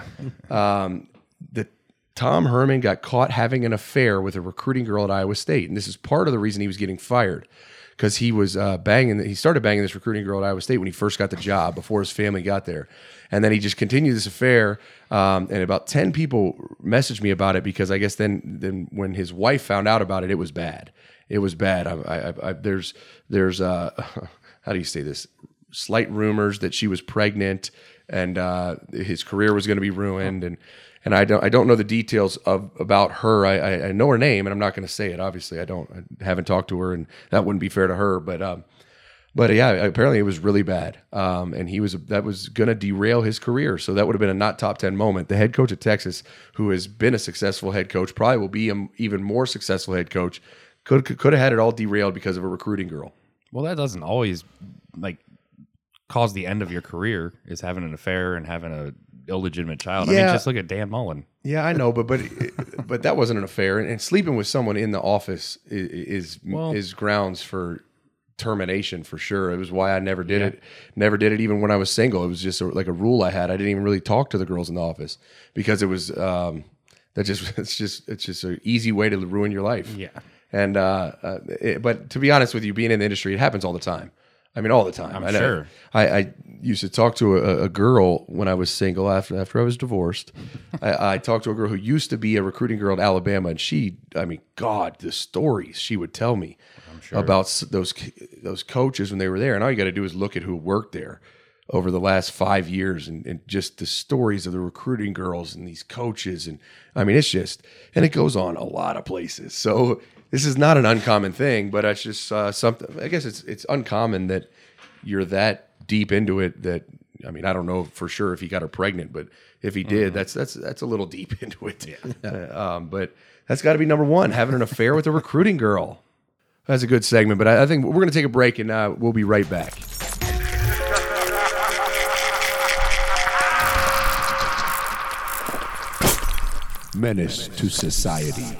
Speaker 1: um, that Tom Herman got caught having an affair with a recruiting girl at Iowa State. And this is part of the reason he was getting fired, because he was uh, banging, he started banging this recruiting girl at Iowa State when he first got the job, before his family got there. And then he just continued this affair. Um, and about ten people messaged me about it, because I guess then then when his wife found out about it, it was bad. It was bad. I, I, I, there's, there's uh, how do you say this? Slight rumors that she was pregnant, and uh, his career was going to be ruined. And and I don't I don't know the details of about her. I, I, I know her name, and I'm not going to say it. Obviously, I don't. I haven't talked to her, and that wouldn't be fair to her. But um, but yeah, apparently it was really bad. Um, and he was that was going to derail his career. So that would have been a not top ten moment. The head coach at Texas, who has been a successful head coach, probably will be an even more successful head coach. Could could, could have had it all derailed because of a recruiting girl.
Speaker 6: Well, that doesn't always like cause the end of your career, is having an affair and having a illegitimate child. I
Speaker 1: Yeah.
Speaker 6: mean, just look at Dan Mullen.
Speaker 1: Yeah, I know, but but but that wasn't an affair, and, and sleeping with someone in the office is is,
Speaker 6: Well-
Speaker 1: is grounds for termination for sure. It was why I never did it. Never did it even when I was single. It was just a, like a rule I had. I didn't even really talk to the girls in the office, because it was um, that just it's just it's just an easy way to ruin your life.
Speaker 6: Yeah.
Speaker 1: And uh, uh, it, but to be honest with you, being in the industry, it happens all the time. I mean, all the time.
Speaker 6: I'm
Speaker 1: I know.
Speaker 6: sure.
Speaker 1: I, I used to talk to a, a girl when I was single after after I was divorced. I, I talked to a girl who used to be a recruiting girl in Alabama, and she, I mean, God, the stories she would tell me about s- those those coaches when they were there. And all you got to do is look at who worked there over the last five years and, and just the stories of the recruiting girls and these coaches. And I mean, it's just, and it goes on a lot of places. So this is not an uncommon thing, but it's just uh, something, I guess it's it's uncommon that you're that deep into it that, I mean, I don't know for sure if he got her pregnant, but if he did, mm-hmm. that's that's that's a little deep into it. Yeah. Uh, um, but that's got to be number one, having an affair with a recruiting girl. That's a good segment, but I, I think we're going to take a break and uh, we'll be right back. Menace to society.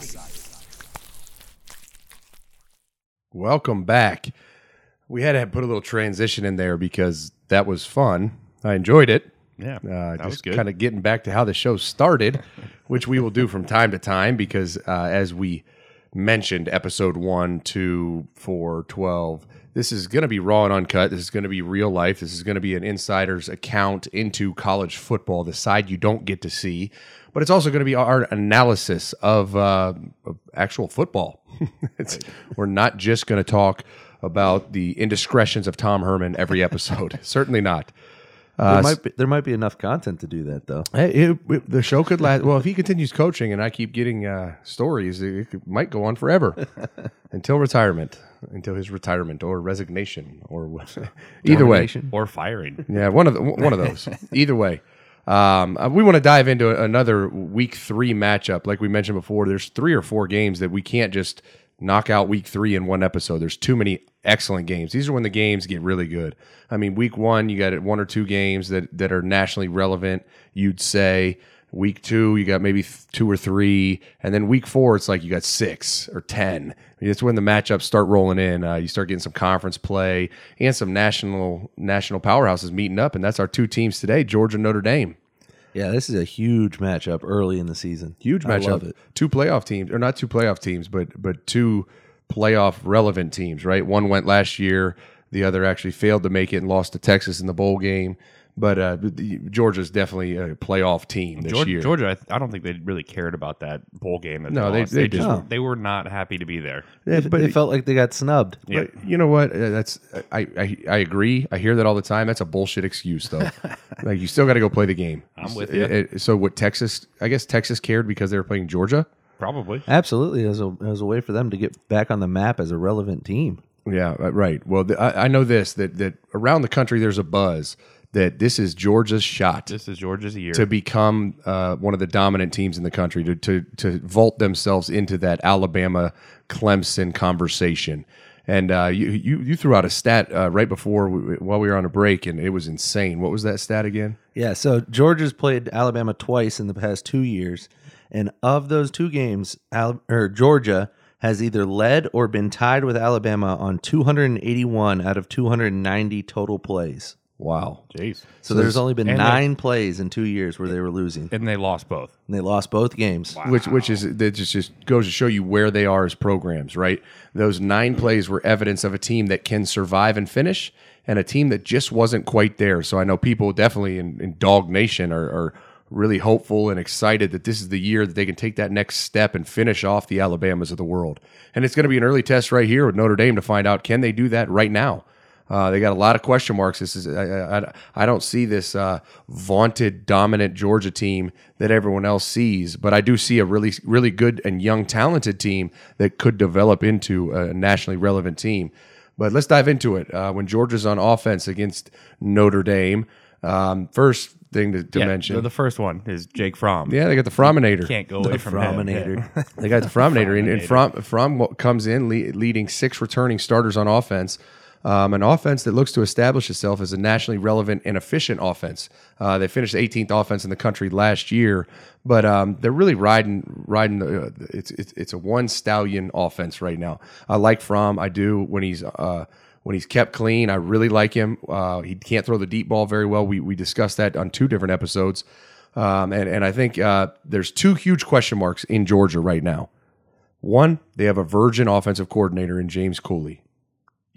Speaker 1: Welcome back. We had to put a little transition in there because that was fun. I enjoyed it.
Speaker 6: Yeah,
Speaker 1: uh,
Speaker 6: that was
Speaker 1: just
Speaker 6: good.
Speaker 1: Kind of getting back to how the show started, which we will do from time to time because uh, as we mentioned, episode one, two, four, twelve, this is going to be raw and uncut. This is going to be real life. This is going to be an insider's account into college football, the side you don't get to see. But it's also going to be our analysis of, uh, of actual football. it's, we're not just going to talk about the indiscretions of Tom Herman every episode. Certainly not. Uh,
Speaker 5: there, might be, there might be enough content to do that, though.
Speaker 1: It, it, it, the show could last. Well, if he continues coaching and I keep getting uh, stories, it, it could, might go on forever until retirement, until his retirement or resignation or either way,
Speaker 6: or firing.
Speaker 1: Yeah, one of the, one of those. Either way. Um, we want to dive into another week three matchup. Like we mentioned before, there's three or four games that we can't just knock out week three in one episode. There's too many excellent games. These are when the games get really good. I mean, week one, you got one or two games that, that are nationally relevant, you'd say. Week two, you got maybe two or three. And then week four, it's like you got six or ten. I mean, it's when the matchups start rolling in. Uh, you start getting some conference play and some national national powerhouses meeting up. And that's our two teams today, Georgia and Notre Dame.
Speaker 5: Yeah, this is a huge matchup early in the season.
Speaker 1: Huge matchup. I love it. Two playoff teams, or not two playoff teams, but but two playoff relevant teams, right? One went last year. The other actually failed to make it and lost to Texas in the bowl game. But uh, Georgia's definitely a playoff team this
Speaker 6: Georgia,
Speaker 1: year.
Speaker 6: Georgia, I don't think they really cared about that bowl game. That
Speaker 1: no,
Speaker 6: they,
Speaker 1: they,
Speaker 6: lost.
Speaker 1: they,
Speaker 6: they
Speaker 1: just
Speaker 6: just
Speaker 1: no.
Speaker 6: they were not happy to be there.
Speaker 1: Yeah,
Speaker 5: but
Speaker 1: but
Speaker 5: it felt like they got snubbed.
Speaker 6: Yeah.
Speaker 1: But you know what? Uh, That's I, I I agree. I hear that all the time. That's a bullshit excuse, though. Like you still got to go play the game.
Speaker 6: I'm with
Speaker 1: so,
Speaker 6: you.
Speaker 1: It, it, so what? Texas? I guess Texas cared because they were playing Georgia.
Speaker 6: Probably.
Speaker 5: Absolutely, as a as a way for them to get back on the map as a relevant team.
Speaker 1: Yeah, right. Well, the, I, I know this that that around the country there's a buzz that this is Georgia's shot.
Speaker 6: This is Georgia's year
Speaker 1: to become uh, one of the dominant teams in the country, to to to vault themselves into that Alabama Clemson conversation. And uh, you, you you threw out a stat uh, right before we, while we were on a break, and it was insane. What was that stat again?
Speaker 5: Yeah, so Georgia's played Alabama twice in the past two years, and of those two games, Al- or Georgia has either led or been tied with Alabama on two hundred eighty-one out of two hundred ninety total plays.
Speaker 1: Wow.
Speaker 6: Jeez.
Speaker 5: So,
Speaker 1: So
Speaker 5: there's
Speaker 1: there's-
Speaker 5: only been
Speaker 6: and
Speaker 5: nine plays in two years where they were losing,
Speaker 6: And they lost both.
Speaker 5: and they lost both games.
Speaker 1: Which which is that just, just goes to show you where they are as programs, right? Those nine plays were evidence of a team that can survive and finish, and a team that just wasn't quite there. So I know people definitely in, in Dog Nation are, are really hopeful and excited that this is the year that they can take that next step and finish off the Alabamas of the world. And it's going to be an early test right here with Notre Dame to find out, can they do that right now? Uh, they got a lot of question marks. This is I, I, I don't see this uh, vaunted dominant Georgia team that everyone else sees, but I do see a really really good and young talented team that could develop into a nationally relevant team. But let's dive into it. Uh, when Georgia's on offense against Notre Dame, um, first thing to, to
Speaker 6: Yeah,
Speaker 1: mention,
Speaker 6: the- the first one is Jake Fromm.
Speaker 1: yeah, they got the Frominator.
Speaker 6: Can't go away from him.
Speaker 5: Frominator.
Speaker 6: Yeah.
Speaker 1: They got the Frominator, and, and Fromm, Fromm comes in le- leading six returning starters on offense. Um, an offense that looks to establish itself as a nationally relevant and efficient offense. Uh, they finished the eighteenth offense in the country last year, but um, they're really riding riding. The, uh, it's, it's it's a one stallion offense right now. I like Fromm. I do when he's uh, when he's kept clean. I really like him. Uh, he can't throw the deep ball very well. We we discussed that on two different episodes, um, and and I think uh, there's two huge question marks in Georgia right now. One, they have a virgin offensive coordinator in James Cooley.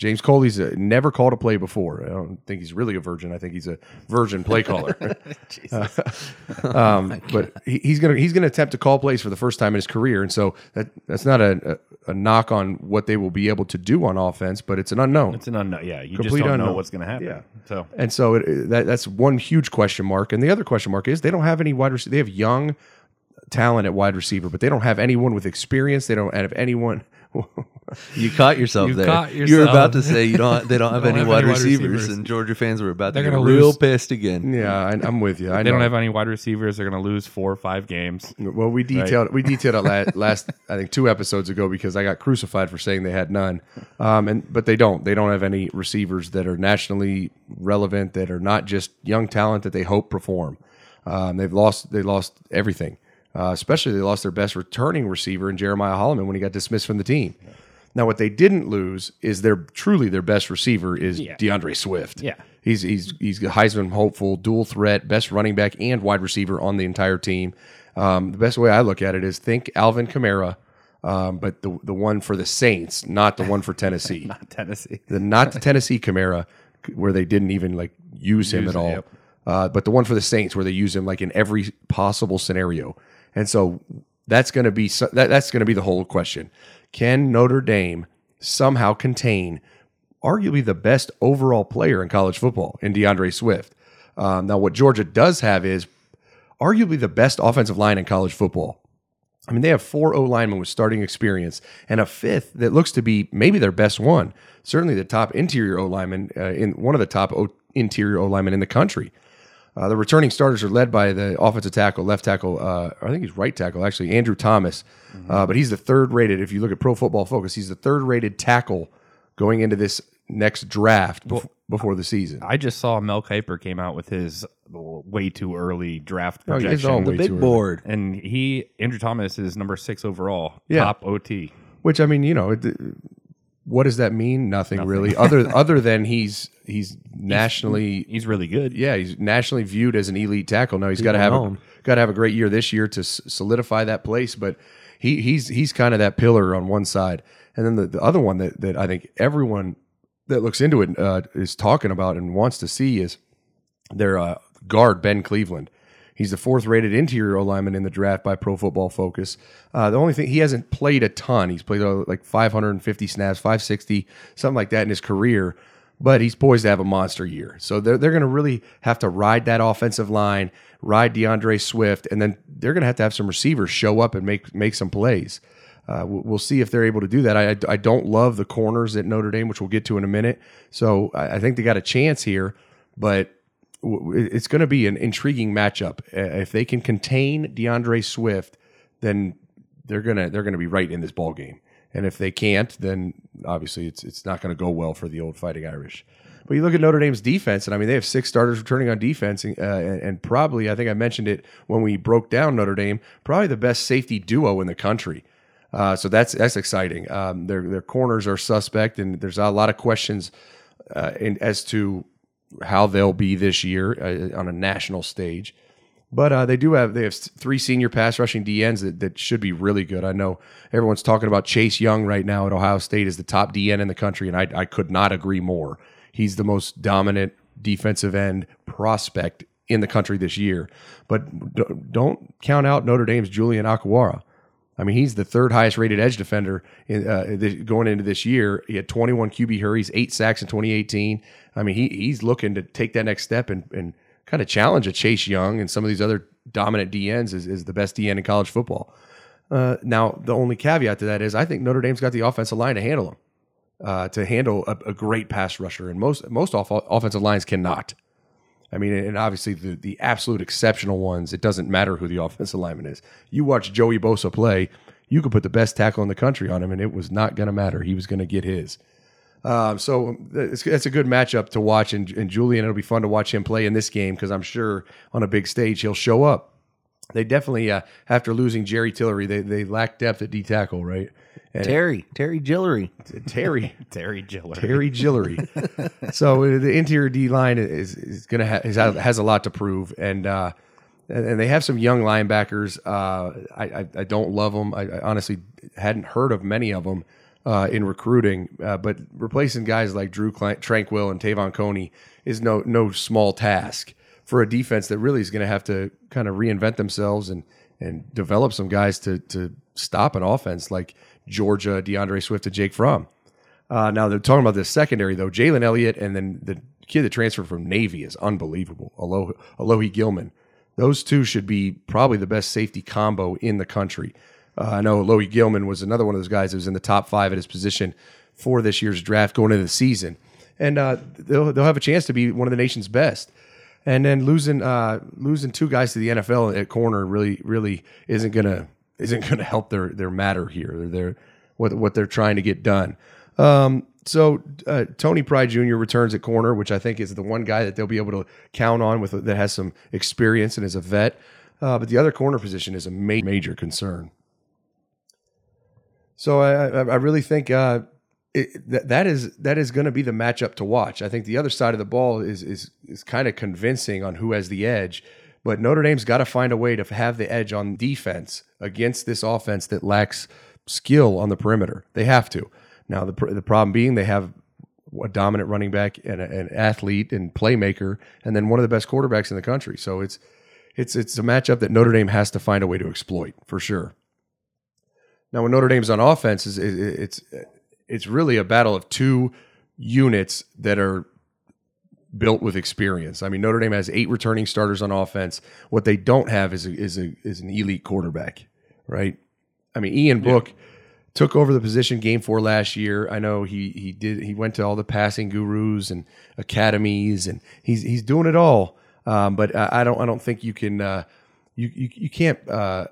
Speaker 1: James Coley's uh, never called a play before. I don't think he's really a virgin. I think he's a virgin play caller. uh, um, but he, he's gonna he's gonna attempt to call plays for the first time in his career, and so that that's not a, a, a knock on what they will be able to do on offense, but it's an unknown.
Speaker 6: It's an unknown. Yeah, you
Speaker 1: Complete
Speaker 6: just don't
Speaker 1: unknown.
Speaker 6: know what's going to happen.
Speaker 1: Yeah.
Speaker 6: So
Speaker 1: and so it, that that's one huge question mark, and the other question mark is they don't have any wide receiver. They have young talent at wide receiver, but they don't have anyone with experience. They don't have anyone.
Speaker 5: You caught yourself
Speaker 9: You
Speaker 5: there.
Speaker 9: caught
Speaker 5: You were
Speaker 9: yourself.
Speaker 5: about to say you don't. They don't have
Speaker 9: Don't
Speaker 5: any
Speaker 9: have
Speaker 5: wide
Speaker 9: any wide
Speaker 5: receivers,
Speaker 9: receivers.
Speaker 5: and Georgia fans were about
Speaker 9: They're
Speaker 5: to get
Speaker 9: gonna
Speaker 5: real
Speaker 9: lose.
Speaker 5: pissed again.
Speaker 1: Yeah, I, I'm with you. I
Speaker 6: they
Speaker 1: know.
Speaker 6: don't have any wide receivers. They're going to lose four or five games.
Speaker 1: Well, we detailed we detailed it last, last I think two episodes ago because I got crucified for saying they had none, um, and but they don't. They don't have any receivers that are nationally relevant, that are not just young talent that they hope perform. Um, they've lost they lost everything, uh, especially they lost their best returning receiver in Jeremiah Holloman when he got dismissed from the team. Now, what they didn't lose is their truly their best receiver is
Speaker 6: Yeah.
Speaker 1: DeAndre Swift.
Speaker 6: Yeah.
Speaker 1: He's he's he's a Heisman hopeful, dual threat, best running back and wide receiver on the entire team. Um, the best way I look at it is think Alvin Kamara, um, but the the one for the Saints, not the one for Tennessee.
Speaker 6: Not Tennessee.
Speaker 1: the not the Tennessee Kamara, where they didn't even like use him
Speaker 6: Use
Speaker 1: at
Speaker 6: it,
Speaker 1: all.
Speaker 6: yep.
Speaker 1: Uh, but the one for the Saints, where they use him like in every possible scenario, and so that's going to be so- that, that's going to be the whole question. Can Notre Dame somehow contain arguably the best overall player in college football in DeAndre Swift? Um, now, what Georgia does have is arguably the best offensive line in college football. I mean, they have four O linemen with starting experience and a fifth that looks to be maybe their best one. Certainly the top interior O lineman, uh, in one of the top o- interior O linemen in the country. Uh, the returning starters are led by the offensive tackle, left tackle, uh, I think he's right tackle, actually, Andrew Thomas.
Speaker 6: Mm-hmm.
Speaker 1: Uh, but he's the third rated, if you look at Pro Football Focus, he's the third rated tackle going into this next draft bef- before the season.
Speaker 6: I just saw Mel Kiper came out with his way too early draft
Speaker 1: Oh, his
Speaker 6: projection.
Speaker 1: own
Speaker 5: The
Speaker 1: way
Speaker 5: big
Speaker 1: too early.
Speaker 5: board.
Speaker 6: And he, Andrew Thomas, is number six overall,
Speaker 1: Yeah.
Speaker 6: top O T.
Speaker 1: Which, I mean, you know, it, what does that mean? Nothing, really, other other than he's he's nationally
Speaker 6: He's really good.
Speaker 1: yeah, he's nationally viewed as an elite tackle. Now he's got to have a,
Speaker 5: known.
Speaker 1: got to have a great year this year to s- solidify that place. But he he's he's kind of that pillar on one side, and then the, the other one that that I think everyone that looks into it uh, is talking about and wants to see is their uh, guard Ben Cleveland. He's the fourth rated interior O lineman in the draft by Pro Football Focus. Uh, the only thing, he hasn't played a ton. He's played uh, like five hundred fifty snaps, five sixty, something like that in his career. But he's poised to have a monster year. So they're, they're going to really have to ride that offensive line, ride DeAndre Swift, and then they're going to have to have some receivers show up and make make some plays. Uh, we'll, we'll see if they're able to do that. I, I don't love the corners at Notre Dame, which we'll get to in a minute. So I, I think they got a chance here, but w- it's going to be an intriguing matchup. Uh, If they can contain DeAndre Swift, then they're gonna they're gonna be right in this ball game. And if they can't, then obviously it's it's not going to go well for the old Fighting Irish. But you look at Notre Dame's defense, and I mean they have six starters returning on defense, uh, and, and probably I think I mentioned it when we broke down Notre Dame, probably the best safety duo in the country. Uh, so that's that's exciting. Um, their their corners are suspect, and there's a lot of questions uh, in, as to how they'll be this year uh, on a national stage. But uh, they do have they have three senior pass rushing D Ns that, that should be really good. I know everyone's talking about Chase Young right now at Ohio State as the top D N in the country, and I, I could not agree more. He's the most dominant defensive end prospect in the country this year. But d- don't count out Notre Dame's Julian Akwara. I mean, he's the third highest rated edge defender in, uh, this, going into this year. He had twenty-one Q B hurries, eight sacks in twenty eighteen. I mean, he he's looking to take that next step and, and kind of challenge a Chase Young and some of these other dominant D Ns is, is the best D N in college football. Uh, now, the only caveat to that is I think Notre Dame's got the offensive line to handle him, uh, to handle a, a great pass rusher, and most most off- offensive lines cannot. I mean, and obviously the, the absolute exceptional ones, it doesn't matter who the offensive lineman is. You watch Joey Bosa play, you could put the best tackle in the country on him, and it was not going to matter. He was going to get his. Um, so it's, it's a good matchup to watch, and, and Julian, it'll be fun to watch him play in this game because I'm sure on a big stage he'll show up. They definitely, uh, after losing Jerry Tillery, they they lack depth at D tackle, right? And
Speaker 5: Terry, Terry Gillery.
Speaker 1: Terry,
Speaker 6: Terry Giller.
Speaker 1: Terry Gillery. So uh, the interior D line is is gonna ha- is, has a lot to prove, and uh, and, and they have some young linebackers. Uh, I, I I don't love them. I, I honestly hadn't heard of many of them. uh, in recruiting, uh, but replacing guys like Drew Cl- Tranquil and Tavon Coney is no no small task for a defense that really is going to have to kind of reinvent themselves and and develop some guys to to stop an offense like Georgia, DeAndre Swift, and Jake Fromm. Uh, now they're talking about this secondary though. Jalen Elliott and then the kid that transferred from Navy is unbelievable. Alohi, Alohi Gilman. Those two should be probably the best safety combo in the country. Uh, I know Alohi Gilman was another one of those guys that was in the top five at his position for this year's draft going into the season. And uh, they'll, they'll have a chance to be one of the nation's best. And then losing uh, losing two guys to the N F L at corner really really isn't gonna isn't gonna help their their matter here. Their what what they're trying to get done. Um, so uh, Tony Pry Junior returns at corner, which I think is the one guy that they'll be able to count on with that has some experience and is a vet. Uh, but the other corner position is a ma- major concern. So I, I, I really think uh, it, that that is that is going to be the matchup to watch. I think the other side of the ball is is is kind of convincing on who has the edge, but Notre Dame's got to find a way to have the edge on defense against this offense that lacks skill on the perimeter. They have to. Now the the problem being they have a dominant running back and a, an athlete and playmaker, and then one of the best quarterbacks in the country. So it's it's it's a matchup that Notre Dame has to find a way to exploit for sure. Now, when Notre Dame's on offense, is it's it's really a battle of two units that are built with experience. I mean, Notre Dame has eight returning starters on offense. What they don't have is a, is a, is an elite quarterback, right? I mean, Ian Book yeah. took over the position game four last year. I know he he did he went to all the passing gurus and academies, and he's he's doing it all. Um, but I, I don't I don't think you can uh, you, you you can't. Uh,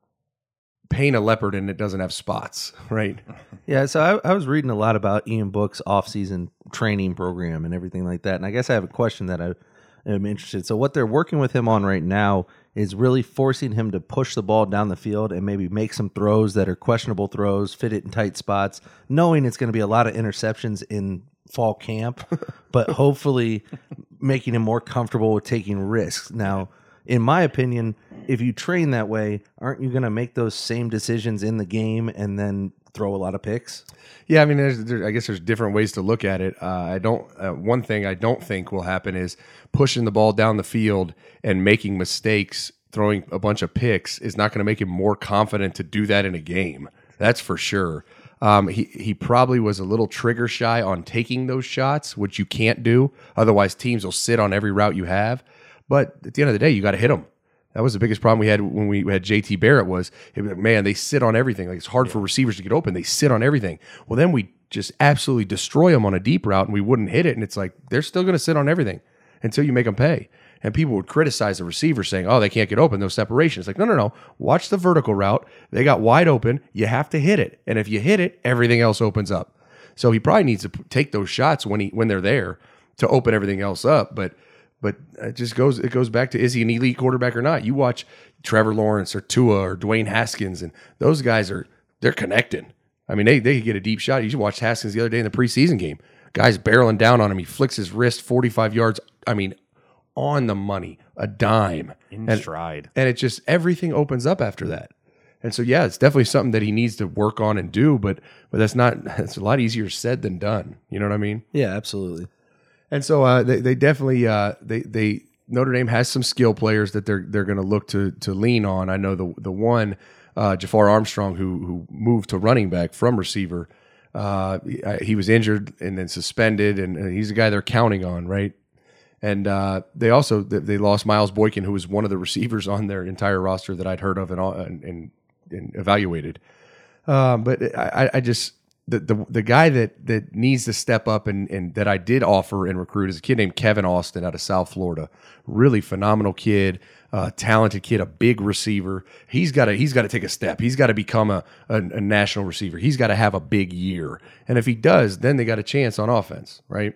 Speaker 1: paint a leopard and it doesn't have spots, right?
Speaker 5: Yeah, so I, I was reading a lot about Ian Book's off-season training program and everything like that, and I guess I have a question that I am interested. So what they're working with him on right now is really forcing him to push the ball down the field and maybe make some throws that are questionable throws, fit it in tight spots, knowing it's going to be a lot of interceptions in fall camp, but hopefully making him more comfortable with taking risks. Now, in my opinion, if you train that way, aren't you going to make those same decisions in the game and then throw a lot of picks?
Speaker 1: Yeah, I mean, there's, there, I guess there's different ways to look at it. Uh, I don't. Uh, one thing I don't think will happen is pushing the ball down the field and making mistakes, throwing a bunch of picks is not going to make him more confident to do that in a game. That's for sure. Um, he he probably was a little trigger shy on taking those shots, which you can't do. Otherwise, teams will sit on every route you have. But at the end of the day, you got to hit them. That was the biggest problem we had when we had J T Barrett was, man, they sit on everything. Like it's hard yeah. for receivers to get open. They sit on everything. Well, then we just absolutely destroy them on a deep route and we wouldn't hit it. And it's like, they're still going to sit on everything until you make them pay. And people would criticize the receiver saying, oh, they can't get open, no separation. It's like, no, no, no. Watch the vertical route. They got wide open. You have to hit it. And if you hit it, everything else opens up. So he probably needs to take those shots when he when they're there to open everything else up. But But it just goes. It goes back to, is he an elite quarterback or not? You watch Trevor Lawrence or Tua or Dwayne Haskins, and those guys are they're connecting. I mean, they they could get a deep shot. You should watch Haskins the other day in the preseason game. Guy's barreling down on him. He flicks his wrist forty-five yards. I mean, on the money, a dime
Speaker 6: in
Speaker 1: and,
Speaker 6: stride,
Speaker 1: and it just everything opens up after that. And so, yeah, it's definitely something that he needs to work on and do. But but that's not. It's a lot easier said than done. You know what I mean?
Speaker 5: Yeah, absolutely.
Speaker 1: And so uh, they they definitely uh, they they Notre Dame has some skill players that they're they're going to look to to lean on. I know the the one uh, Jafar Armstrong who who moved to running back from receiver. Uh, he, he was injured and then suspended, and, and he's a guy they're counting on, right? And uh, they also they lost Miles Boykin, who was one of the receivers on their entire roster that I'd heard of and and, and, and evaluated. Um, but I, I just. The, the the guy that, that needs to step up and, and that I did offer and recruit is a kid named Kevin Austin out of South Florida. Really phenomenal kid, uh, talented kid, a big receiver. He's got to he's got to take a step. He's got to become a, a, a national receiver. He's got to have a big year. And if he does, then they got a chance on offense, right?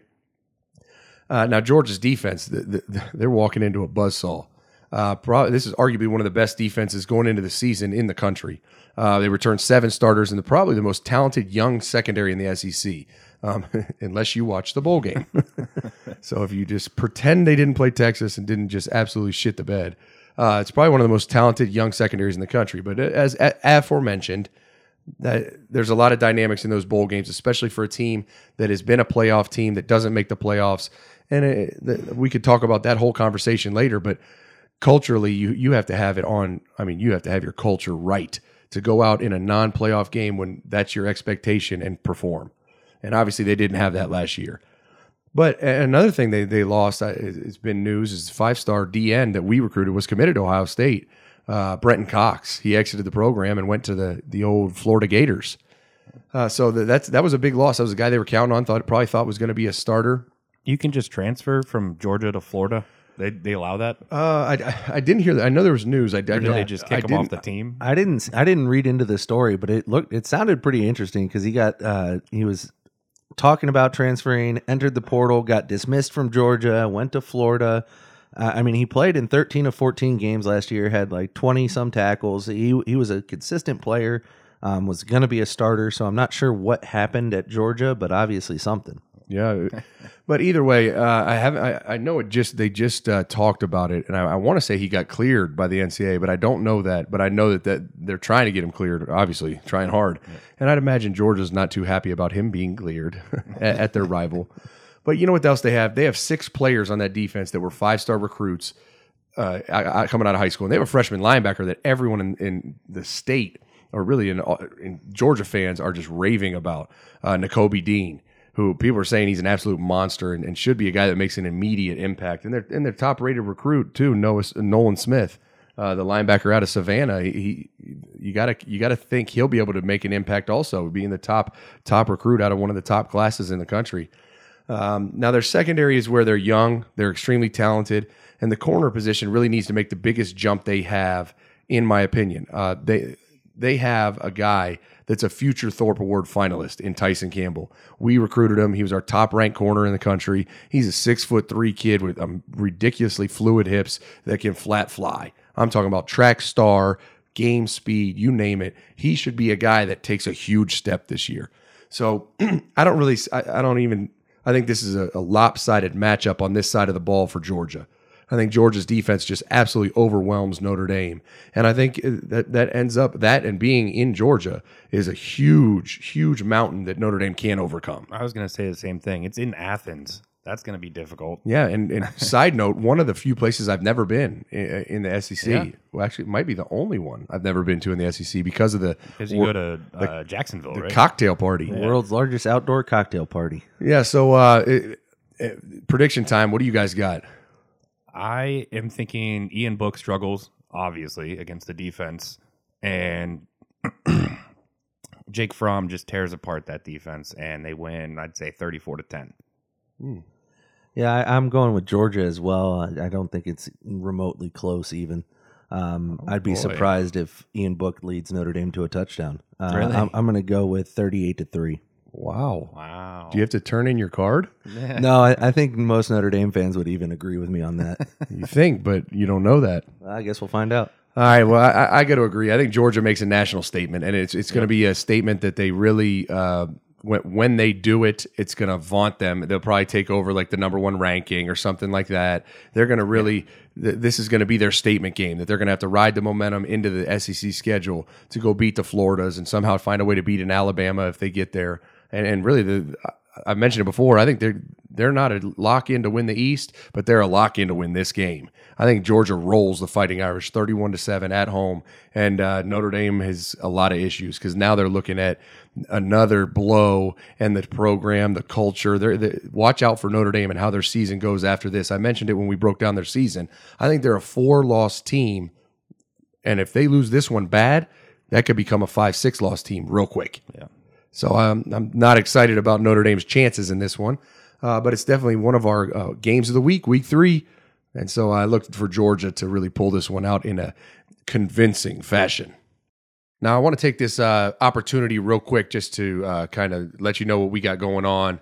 Speaker 1: Uh, now Georgia's defense, the, the, they're walking into a buzzsaw. Uh, probably, this is arguably one of the best defenses going into the season in the country. Uh, they returned seven starters and the, probably the most talented young secondary in the S E C, um, unless you watch the bowl game. So if you just pretend they didn't play Texas and didn't just absolutely shit the bed, uh, it's probably one of the most talented young secondaries in the country. But as, as aforementioned, that there's a lot of dynamics in those bowl games, especially for a team that has been a playoff team that doesn't make the playoffs. And it, the, we could talk about that whole conversation later, but culturally, you you have to have it on. I mean, you have to have your culture right to go out in a non-playoff game when that's your expectation and perform. And obviously, they didn't have that last year. But another thing they they lost, it's been news, is five-star D N that we recruited was committed to Ohio State. Uh, Brenton Cox. He exited the program and went to the the old Florida Gators. Uh, so the, that's that was a big loss. That was a guy they were counting on. Thought probably thought was going to be a starter.
Speaker 6: You can just transfer from Georgia to Florida. They they allow that.
Speaker 1: Uh, I, I didn't hear that. I know there was news. I, I
Speaker 6: Or did they just kick
Speaker 1: I
Speaker 6: him off the team?
Speaker 5: I didn't. I didn't read into the story, but it looked. It sounded pretty interesting because he got. Uh, he was talking about transferring, entered the portal, got dismissed from Georgia, went to Florida. Uh, I mean, he played in thirteen of fourteen games last year, had like twenty some tackles. He he was a consistent player. Um, was going to be a starter, so I'm not sure what happened at Georgia, but obviously something.
Speaker 1: Yeah, but either way, uh, I haven't. I, I know it. Just they just uh, talked about it, and I, I want to say he got cleared by the N C double A, but I don't know that. But I know that, that they're trying to get him cleared. Obviously, trying hard, yeah. And I'd imagine Georgia's not too happy about him being cleared at, at their rival. But you know what else they have? They have six players on that defense that were five-star recruits uh, coming out of high school, and they have a freshman linebacker that everyone in, in the state, or really in, in Georgia fans, are just raving about. Uh, Nakobe Dean, who people are saying he's an absolute monster and, and should be a guy that makes an immediate impact. And their and their top rated recruit too, Noah Nolan Smith, uh, the linebacker out of Savannah. He, you gotta you gotta think he'll be able to make an impact also, being the top top recruit out of one of the top classes in the country. Um, now their secondary is where they're young, they're extremely talented, and the corner position really needs to make the biggest jump they have, in my opinion. Uh, they they have a guy that's a future Thorpe Award finalist in Tyson Campbell. We recruited him. He was our top-ranked corner in the country. He's a six foot three kid with um, ridiculously fluid hips that can flat fly. I'm talking about track star, game speed, you name it. He should be a guy that takes a huge step this year. So I don't really, I, I don't even, I think this is a, a lopsided matchup on this side of the ball for Georgia. I think Georgia's defense just absolutely overwhelms Notre Dame. And I think that that ends up, that and being in Georgia is a huge, huge mountain that Notre Dame can't overcome.
Speaker 6: I was going to say the same thing. It's in Athens. That's going to be difficult.
Speaker 1: Yeah, and, and side note, one of the few places I've never been in, in the S E C. Yeah. Well, actually, it might be the only one I've never been to in the S E C because of the
Speaker 6: because you go to uh, Jacksonville,
Speaker 1: the
Speaker 6: right?
Speaker 1: cocktail party,
Speaker 5: yeah. World's largest outdoor cocktail party.
Speaker 1: Yeah. So, uh, it, it, prediction time. What do you guys got?
Speaker 6: I am thinking Ian Book struggles, obviously, against the defense, and Jake Fromm just tears apart that defense, and they win, I'd say, thirty-four to ten.
Speaker 5: Hmm. Yeah, I, I'm going with Georgia as well. I, I don't think it's remotely close even. Um, oh, I'd be boy. surprised if Ian Book leads Notre Dame to a touchdown. Uh, really? I'm, I'm going to go with thirty-eight to three.
Speaker 1: Wow.
Speaker 6: Wow.
Speaker 1: Do you have to turn in your card?
Speaker 5: Yeah. No, I, I think most Notre Dame fans would even agree with me on that.
Speaker 1: You think, but you don't know that.
Speaker 5: I guess we'll find out.
Speaker 1: All right. Well, I, I got to agree. I think Georgia makes a national statement, and it's it's going to be a statement that they really, uh, when, when they do it, it's going to vaunt them. They'll probably take over like the number one ranking or something like that. They're going to really, th- this is going to be their statement game, that they're going to have to ride the momentum into the S E C schedule to go beat the Floridas and somehow find a way to beat an Alabama if they get there. And, and really, the I mentioned it before, I think they're they're not a lock in to win the East, but they're a lock in to win this game. I think Georgia rolls the Fighting Irish thirty-one to seven at home, and uh, Notre Dame has a lot of issues because now they're looking at another blow, and the program, the culture. They're, they're, watch out for Notre Dame and how their season goes after this. I mentioned it when we broke down their season. I think they're a four-loss team, and if they lose this one bad, that could become a five, six-loss team real quick.
Speaker 6: Yeah.
Speaker 1: So I'm I'm not excited about Notre Dame's chances in this one, uh, but it's definitely one of our uh, games of the week, week three. And so I looked for Georgia to really pull this one out in a convincing fashion. Now, I want to take this uh, opportunity real quick just to uh, kind of let you know what we got going on.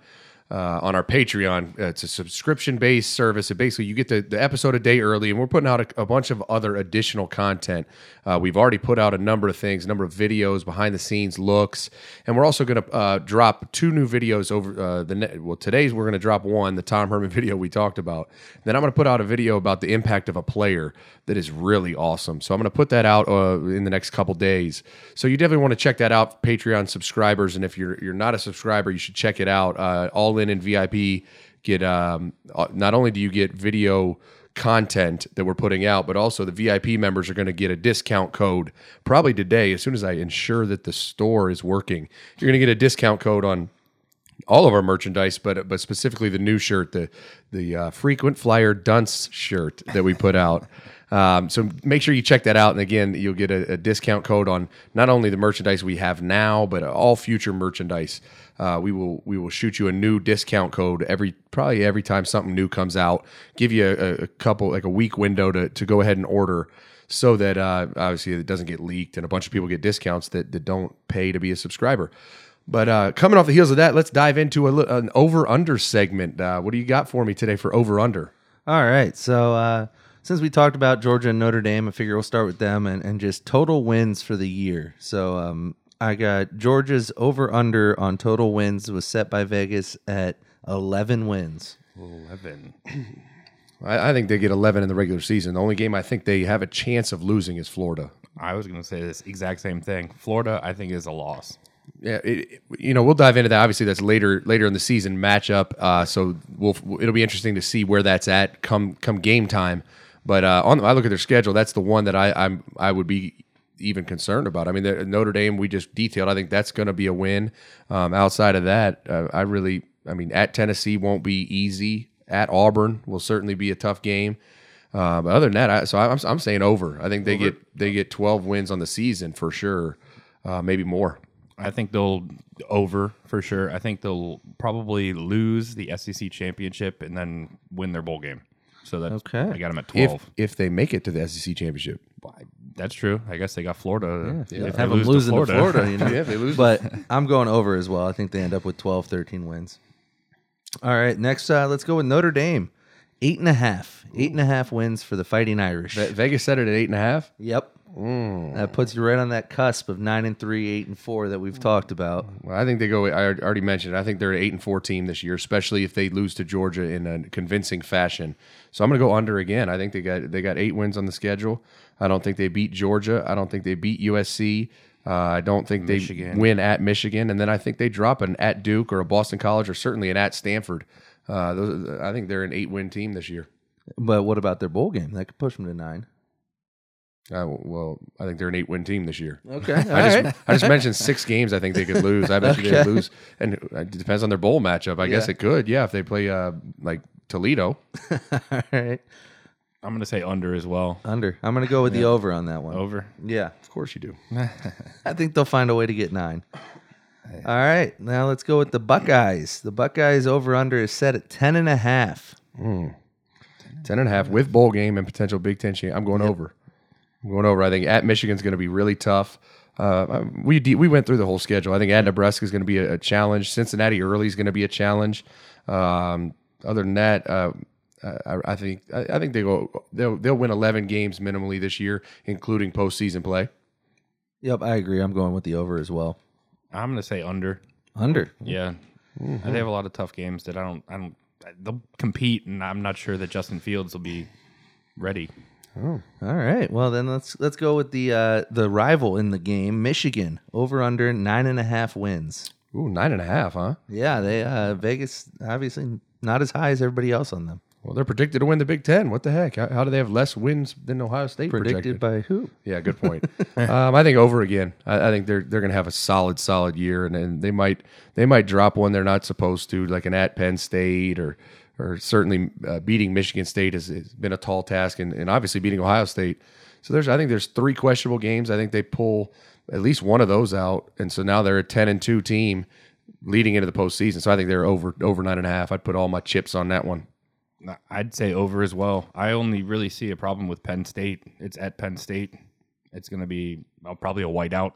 Speaker 1: uh, on our Patreon. Uh, it's a subscription-based service. And basically, you get the, the episode a day early, and we're putting out a, a bunch of other additional content. Uh, we've already put out a number of things, a number of videos, behind-the-scenes looks, and we're also going to uh, drop two new videos over uh, the ne- well. Today's we're going to drop one, the Tom Herman video we talked about. Then I'm going to put out a video about the impact of a player that is really awesome. So I'm going to put that out uh, in the next couple days. So you definitely want to check that out, Patreon subscribers. And if you're you're not a subscriber, you should check it out. Uh, All In and V I P get um, not only do you get video content that we're putting out, but also the V I P members are going to get a discount code probably today. As soon as I ensure that the store is working, you're going to get a discount code on all of our merchandise, but but specifically the new shirt, the the uh, frequent flyer dunce shirt that we put out. Um, so make sure you check that out. And again, you'll get a, a discount code on not only the merchandise we have now, but all future merchandise. Uh, we will we will shoot you a new discount code every probably every time something new comes out. Give you a, a couple like a week window to to go ahead and order, so that uh, obviously it doesn't get leaked and a bunch of people get discounts that that don't pay to be a subscriber. But uh, coming off the heels of that, let's dive into a, an over-under segment. Uh, what do you got for me today for over-under?
Speaker 5: All right. So uh, since we talked about Georgia and Notre Dame, I figure we'll start with them and, and just total wins for the year. So um, I got Georgia's over-under on total wins was set by Vegas at eleven wins.
Speaker 6: eleven.
Speaker 1: I, I think they get eleven in the regular season. The only game I think they have a chance of losing is Florida.
Speaker 6: I was going to say this exact same thing. Florida, I think, is a loss.
Speaker 1: Yeah, it, you know, we'll dive into that. Obviously, that's later later in the season matchup. Uh, so we'll it'll be interesting to see where that's at come come game time. But uh, on I look at their schedule, that's the one that I I'm I would be even concerned about. I mean, the, Notre Dame we just detailed. I think that's going to be a win. Um, outside of that, uh, I really, I mean, at Tennessee won't be easy. At Auburn will certainly be a tough game. Uh, but other than that, I, so I'm I'm saying over. I think they over. get they get twelve wins on the season for sure, uh, maybe more.
Speaker 6: I think they'll over for sure. I think they'll probably lose the S E C championship and then win their bowl game. So that's
Speaker 5: okay.
Speaker 6: I got them at twelve.
Speaker 1: If, if they make it to the S E C championship,
Speaker 6: that's true. I guess they got Florida.
Speaker 5: Yeah,
Speaker 6: if
Speaker 5: have
Speaker 6: they
Speaker 5: them
Speaker 6: lose
Speaker 5: losing
Speaker 6: to
Speaker 5: to
Speaker 6: Florida,
Speaker 5: Florida. You know?
Speaker 1: Yeah, if they lose.
Speaker 5: But I'm going over as well. I think they end up with twelve, thirteen wins. All right, next uh, let's go with Notre Dame. Eight and a half. Eight and a half wins for the Fighting Irish.
Speaker 1: Ve- Vegas set it at eight and a half.
Speaker 5: Yep.
Speaker 1: Mm.
Speaker 5: That puts you right on that cusp of nine and three, eight and four that we've talked about.
Speaker 1: Well, I think they go. I already mentioned. I think they're an eight and four team this year, especially if they lose to Georgia in a convincing fashion. So I'm going to go under again. I think they got they got eight wins on the schedule. I don't think they beat Georgia. I don't think they beat U S C. Uh, I don't think
Speaker 6: Michigan.
Speaker 1: they win at Michigan, and then I think they drop an at Duke or a Boston College or certainly an at Stanford. Uh, those, I think they're an eight win team this year.
Speaker 5: But what about their bowl game? That could push them to nine.
Speaker 1: Uh, well, I think they're an eight-win team this year.
Speaker 5: Okay,
Speaker 1: I
Speaker 5: all
Speaker 1: just
Speaker 5: right.
Speaker 1: I just mentioned six games. I think they could lose. I bet you
Speaker 5: Okay.
Speaker 1: they lose, and it depends on their bowl matchup. I guess
Speaker 5: Yeah.
Speaker 1: it could. Yeah, if they play uh, like Toledo.
Speaker 5: All right.
Speaker 6: I'm going to say under as well.
Speaker 5: Under. I'm going to go with the over on that one.
Speaker 6: Over.
Speaker 5: Yeah.
Speaker 1: Of course you do.
Speaker 5: I think they'll find a way to get nine. All right. Now let's go with the Buckeyes. The Buckeyes over under is set at ten and a half.
Speaker 1: Mm. Ten and a half with bowl game and potential Big Ten champ. I'm going
Speaker 5: Yep.
Speaker 1: over. I'm going over. I think at Michigan's going to be really tough. Uh, we de- we went through the whole schedule. I think at Nebraska is going to be a, a challenge. Cincinnati early is going to be a challenge. Um, other than that, uh, I, I think I, I think they go they'll they'll win eleven games minimally this year, including postseason play.
Speaker 5: Yep, I agree. I'm going with the over as well.
Speaker 6: I'm going to say under.
Speaker 5: Under.
Speaker 6: Yeah.
Speaker 1: Mm-hmm.
Speaker 6: They have a lot of tough games that I don't, I don't, they'll compete, and I'm not sure that Justin Fields will be ready.
Speaker 5: Oh. All right. Well, then let's let's go with the uh, the rival in the game, Michigan, over under nine and a half wins.
Speaker 1: Ooh, nine and a half, huh?
Speaker 5: Yeah, they uh, Vegas obviously not as high as everybody else on them.
Speaker 1: Well, they're predicted to win the Big Ten. What the heck? How, how do they have less wins than Ohio State
Speaker 5: Predicted
Speaker 1: projected?
Speaker 5: by who?
Speaker 1: Yeah, good point. um, I think over again. I, I think they're they're going to have a solid, solid year, and, and they might they might drop one they're not supposed to, like an at Penn State, or or certainly uh, beating Michigan State has, has been a tall task, and, and obviously beating Ohio State. So there's I think there's three questionable games. I think they pull at least one of those out, and so now they're a ten and two team leading into the postseason. So I think they're over over nine and a half. I'd put all my chips on that one.
Speaker 6: I'd say over as well. I only really see a problem with Penn State. It's at Penn State. It's going to be well, probably a whiteout.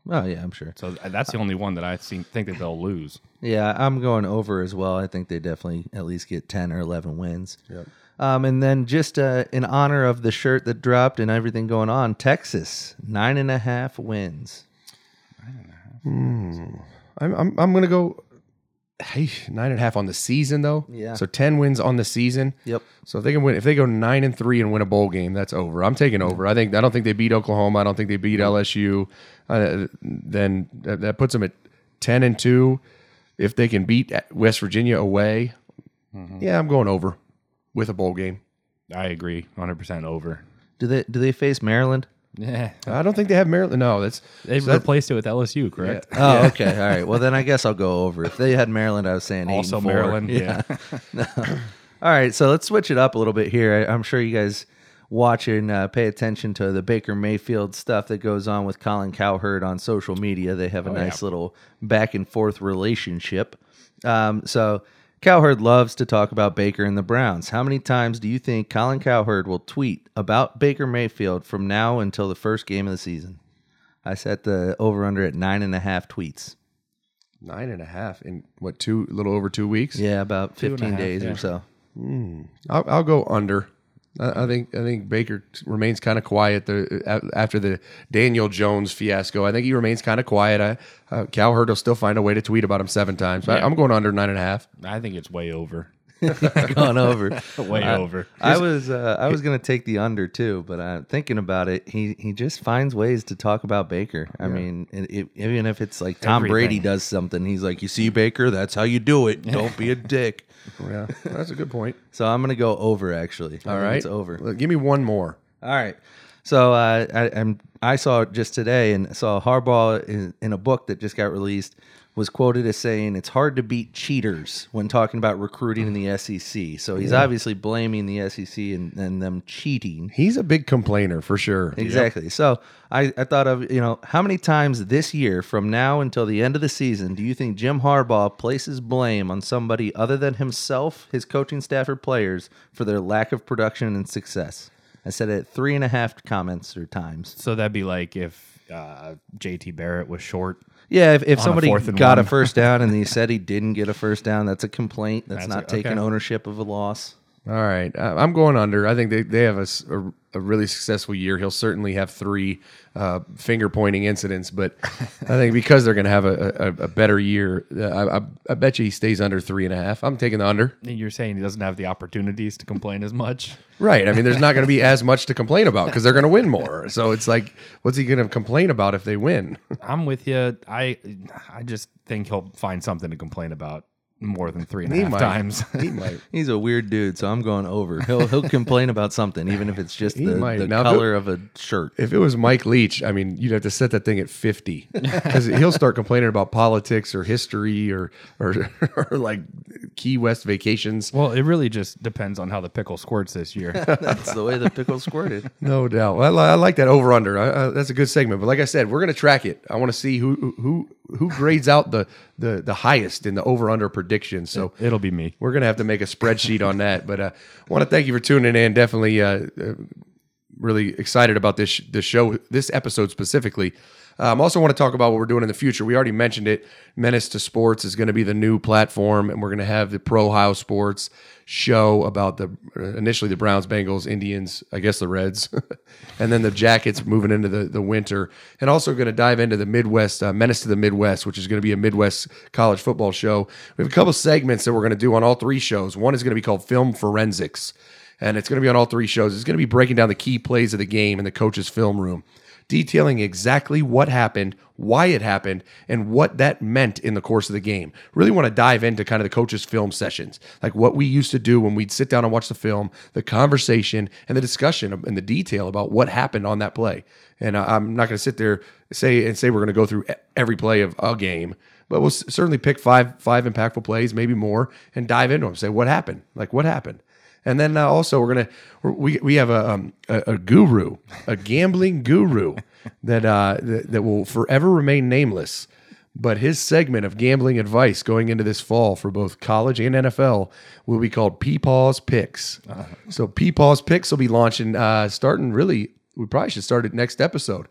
Speaker 5: Oh, yeah, I'm sure.
Speaker 6: So that's the only one that I see, think that they'll lose.
Speaker 5: Yeah, I'm going over as well. I think they definitely at least get ten or eleven wins. Yep. Um, and then just uh, in honor of the shirt that dropped and everything going on, Texas, nine and a half wins.
Speaker 1: Nine and a half. Mm. I'm I'm I'm gonna go. Hey, nine and a half on the season though.
Speaker 5: Yeah.
Speaker 1: So ten wins on the season.
Speaker 5: Yep.
Speaker 1: So if they can win, if they go nine and three and win a bowl game, that's over. I'm taking over. I think I don't think they beat Oklahoma. I don't think they beat L S U. Uh, then that, that puts them at ten and two. If they can beat West Virginia away, mm-hmm. yeah, I'm going over with a bowl game.
Speaker 6: I agree, one hundred percent over.
Speaker 5: Do they do they face Maryland?
Speaker 6: Yeah,
Speaker 1: I don't think they have Maryland. No, that's
Speaker 6: they've
Speaker 1: so
Speaker 6: replaced it with L S U, correct?
Speaker 5: Yeah. Oh, okay, all right. Well, then I guess I'll go over. If they had Maryland, I was saying eight
Speaker 6: also
Speaker 5: and four.
Speaker 6: Maryland. Yeah.
Speaker 5: yeah. All right, so let's switch it up a little bit here. I, I'm sure you guys watch and uh, pay attention to the Baker Mayfield stuff that goes on with Colin Cowherd on social media. They have a oh, nice yeah. little back and forth relationship. Um, so Cowherd loves to talk about Baker and the Browns. How many times do you think Colin Cowherd will tweet about Baker Mayfield from now until the first game of the season? I set the over-under at nine and a half tweets.
Speaker 1: Nine and a half in what, two, a little over two weeks?
Speaker 5: Yeah, about fifteen half, days yeah. or so.
Speaker 1: Mm. I'll, I'll go under. I, I think I think Baker remains kind of quiet the, after the Daniel Jones fiasco. I think he remains kind of quiet. I, uh, Cowherd will still find a way to tweet about him seven times. Yeah. I, I'm going under nine and a half.
Speaker 6: I think it's way over.
Speaker 5: Going over,
Speaker 6: way
Speaker 5: I,
Speaker 6: over.
Speaker 5: I was uh, I was going to take the under too, but uh, thinking about it, he he just finds ways to talk about Baker. I yeah. mean, it, it, even if it's like Tom Everything. Brady does something, he's like, "You see, Baker, that's how you do it. Don't be a dick."
Speaker 1: Yeah, that's a good point.
Speaker 5: So I'm going to go over. Actually,
Speaker 1: all right,
Speaker 5: it's over.
Speaker 1: Well, give me one more.
Speaker 5: All right. So uh, I I'm, I saw it just today and saw Harbaugh in, in a book that just got released. Was quoted as saying it's hard to beat cheaters when talking about recruiting in the S E C. So he's yeah. obviously blaming the S E C and, and them cheating.
Speaker 1: He's a big complainer for sure.
Speaker 5: Exactly. Yep. So I, I thought of, you know, how many times this year from now until the end of the season do you think Jim Harbaugh places blame on somebody other than himself, his coaching staff, or players for their lack of production and success? I said it three and a half comments or times.
Speaker 6: So that'd be like if uh, J T Barrett was short.
Speaker 5: Yeah, if, if somebody got
Speaker 6: one.
Speaker 5: a first down and he said he didn't get a first down, that's a complaint. That's, that's not a, taking okay. ownership of a loss.
Speaker 1: All right. Uh, I'm going under. I think they, they have a, a, a really successful year. He'll certainly have three uh, finger-pointing incidents, but I think because they're going to have a, a, a better year, uh, I, I, I bet you he stays under three and a half. I'm taking the under.
Speaker 6: You're saying he doesn't have the opportunities to complain as much?
Speaker 1: Right. I mean, there's not going to be as much to complain about because they're going to win more. So it's like, what's he going to complain about if they win?
Speaker 6: I'm with you. I I just think he'll find something to complain about more than three and a
Speaker 1: he
Speaker 6: half
Speaker 1: might.
Speaker 6: times.
Speaker 1: He might.
Speaker 5: He's a weird dude, so I'm going over. He'll he'll complain about something, even if it's just
Speaker 1: He
Speaker 5: the,
Speaker 1: might.
Speaker 5: the
Speaker 1: Now, if
Speaker 5: color
Speaker 1: it-
Speaker 5: of a shirt.
Speaker 1: If it was Mike Leach, I mean, you'd have to set that thing at fifty because he'll start complaining about politics or history or, or or like Key West vacations.
Speaker 6: Well, it really just depends on how the pickle squirts this year.
Speaker 5: That's the way the pickle squirted.
Speaker 1: No doubt. Well, I, I like that over under. I, I, that's a good segment. But like I said, we're going to track it. I want to see who who who grades out the the the highest in the over under predictions. So
Speaker 6: It'll be me.
Speaker 1: we're going to have to make a spreadsheet on that. But uh, I want to thank you for tuning in. Definitely uh, uh, really excited about this this show, this episode specifically. Um, also want to talk about what we're doing in the future. We already mentioned it. Menace to Sports is going to be the new platform, and we're going to have the Pro Ohio Sports show about the initially the Browns, Bengals, Indians, I guess the Reds, and then the Jackets moving into the, the winter. And also going to dive into the Midwest, uh, Menace to the Midwest, which is going to be a Midwest college football show. We have a couple segments that we're going to do on all three shows. One is going to be called Film Forensics, and it's going to be on all three shows. It's going to be breaking down the key plays of the game in the coach's film room, detailing exactly what happened, why it happened, and what that meant in the course of the game. Really want to dive into kind of the coach's film sessions, like what we used to do when we'd sit down and watch the film, the conversation, and the discussion and the detail about what happened on that play. And I'm not going to sit there say and say we're going to go through every play of a game, but we'll certainly pick five five impactful plays, maybe more, and dive into them. Say what happened, like what happened. And then uh, also we're gonna we we have a, um, a a guru, a gambling guru that uh that, that will forever remain nameless. But his segment of gambling advice going into this fall for both college and N F L will be called Peepaw's Picks. Uh-huh. So Peepaw's Picks will be launching uh, starting really. We probably should start it next episode.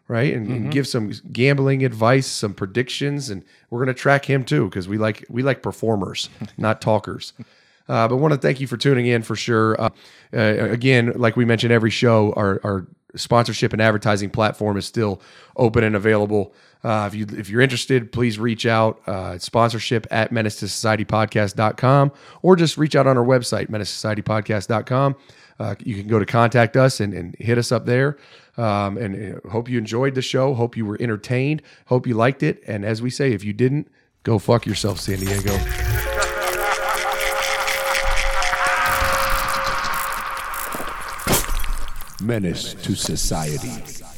Speaker 1: right? And, and give some gambling advice, some predictions, and we're going to track him too because we like we like performers, not talkers. Uh, but want to thank you for tuning in for sure. Uh, uh, again, like we mentioned every show, our, our sponsorship and advertising platform is still open and available. Uh, if you if you're interested, please reach out. Uh, sponsorship at menace to society podcast dot com or just reach out on our website, menace to society podcast dot com. Uh, you can go to contact us and, and hit us up there. Um, and uh, hope you enjoyed the show. Hope you were entertained. Hope you liked it. And as we say, if you didn't, go fuck yourself, San Diego.
Speaker 8: Menace to Society.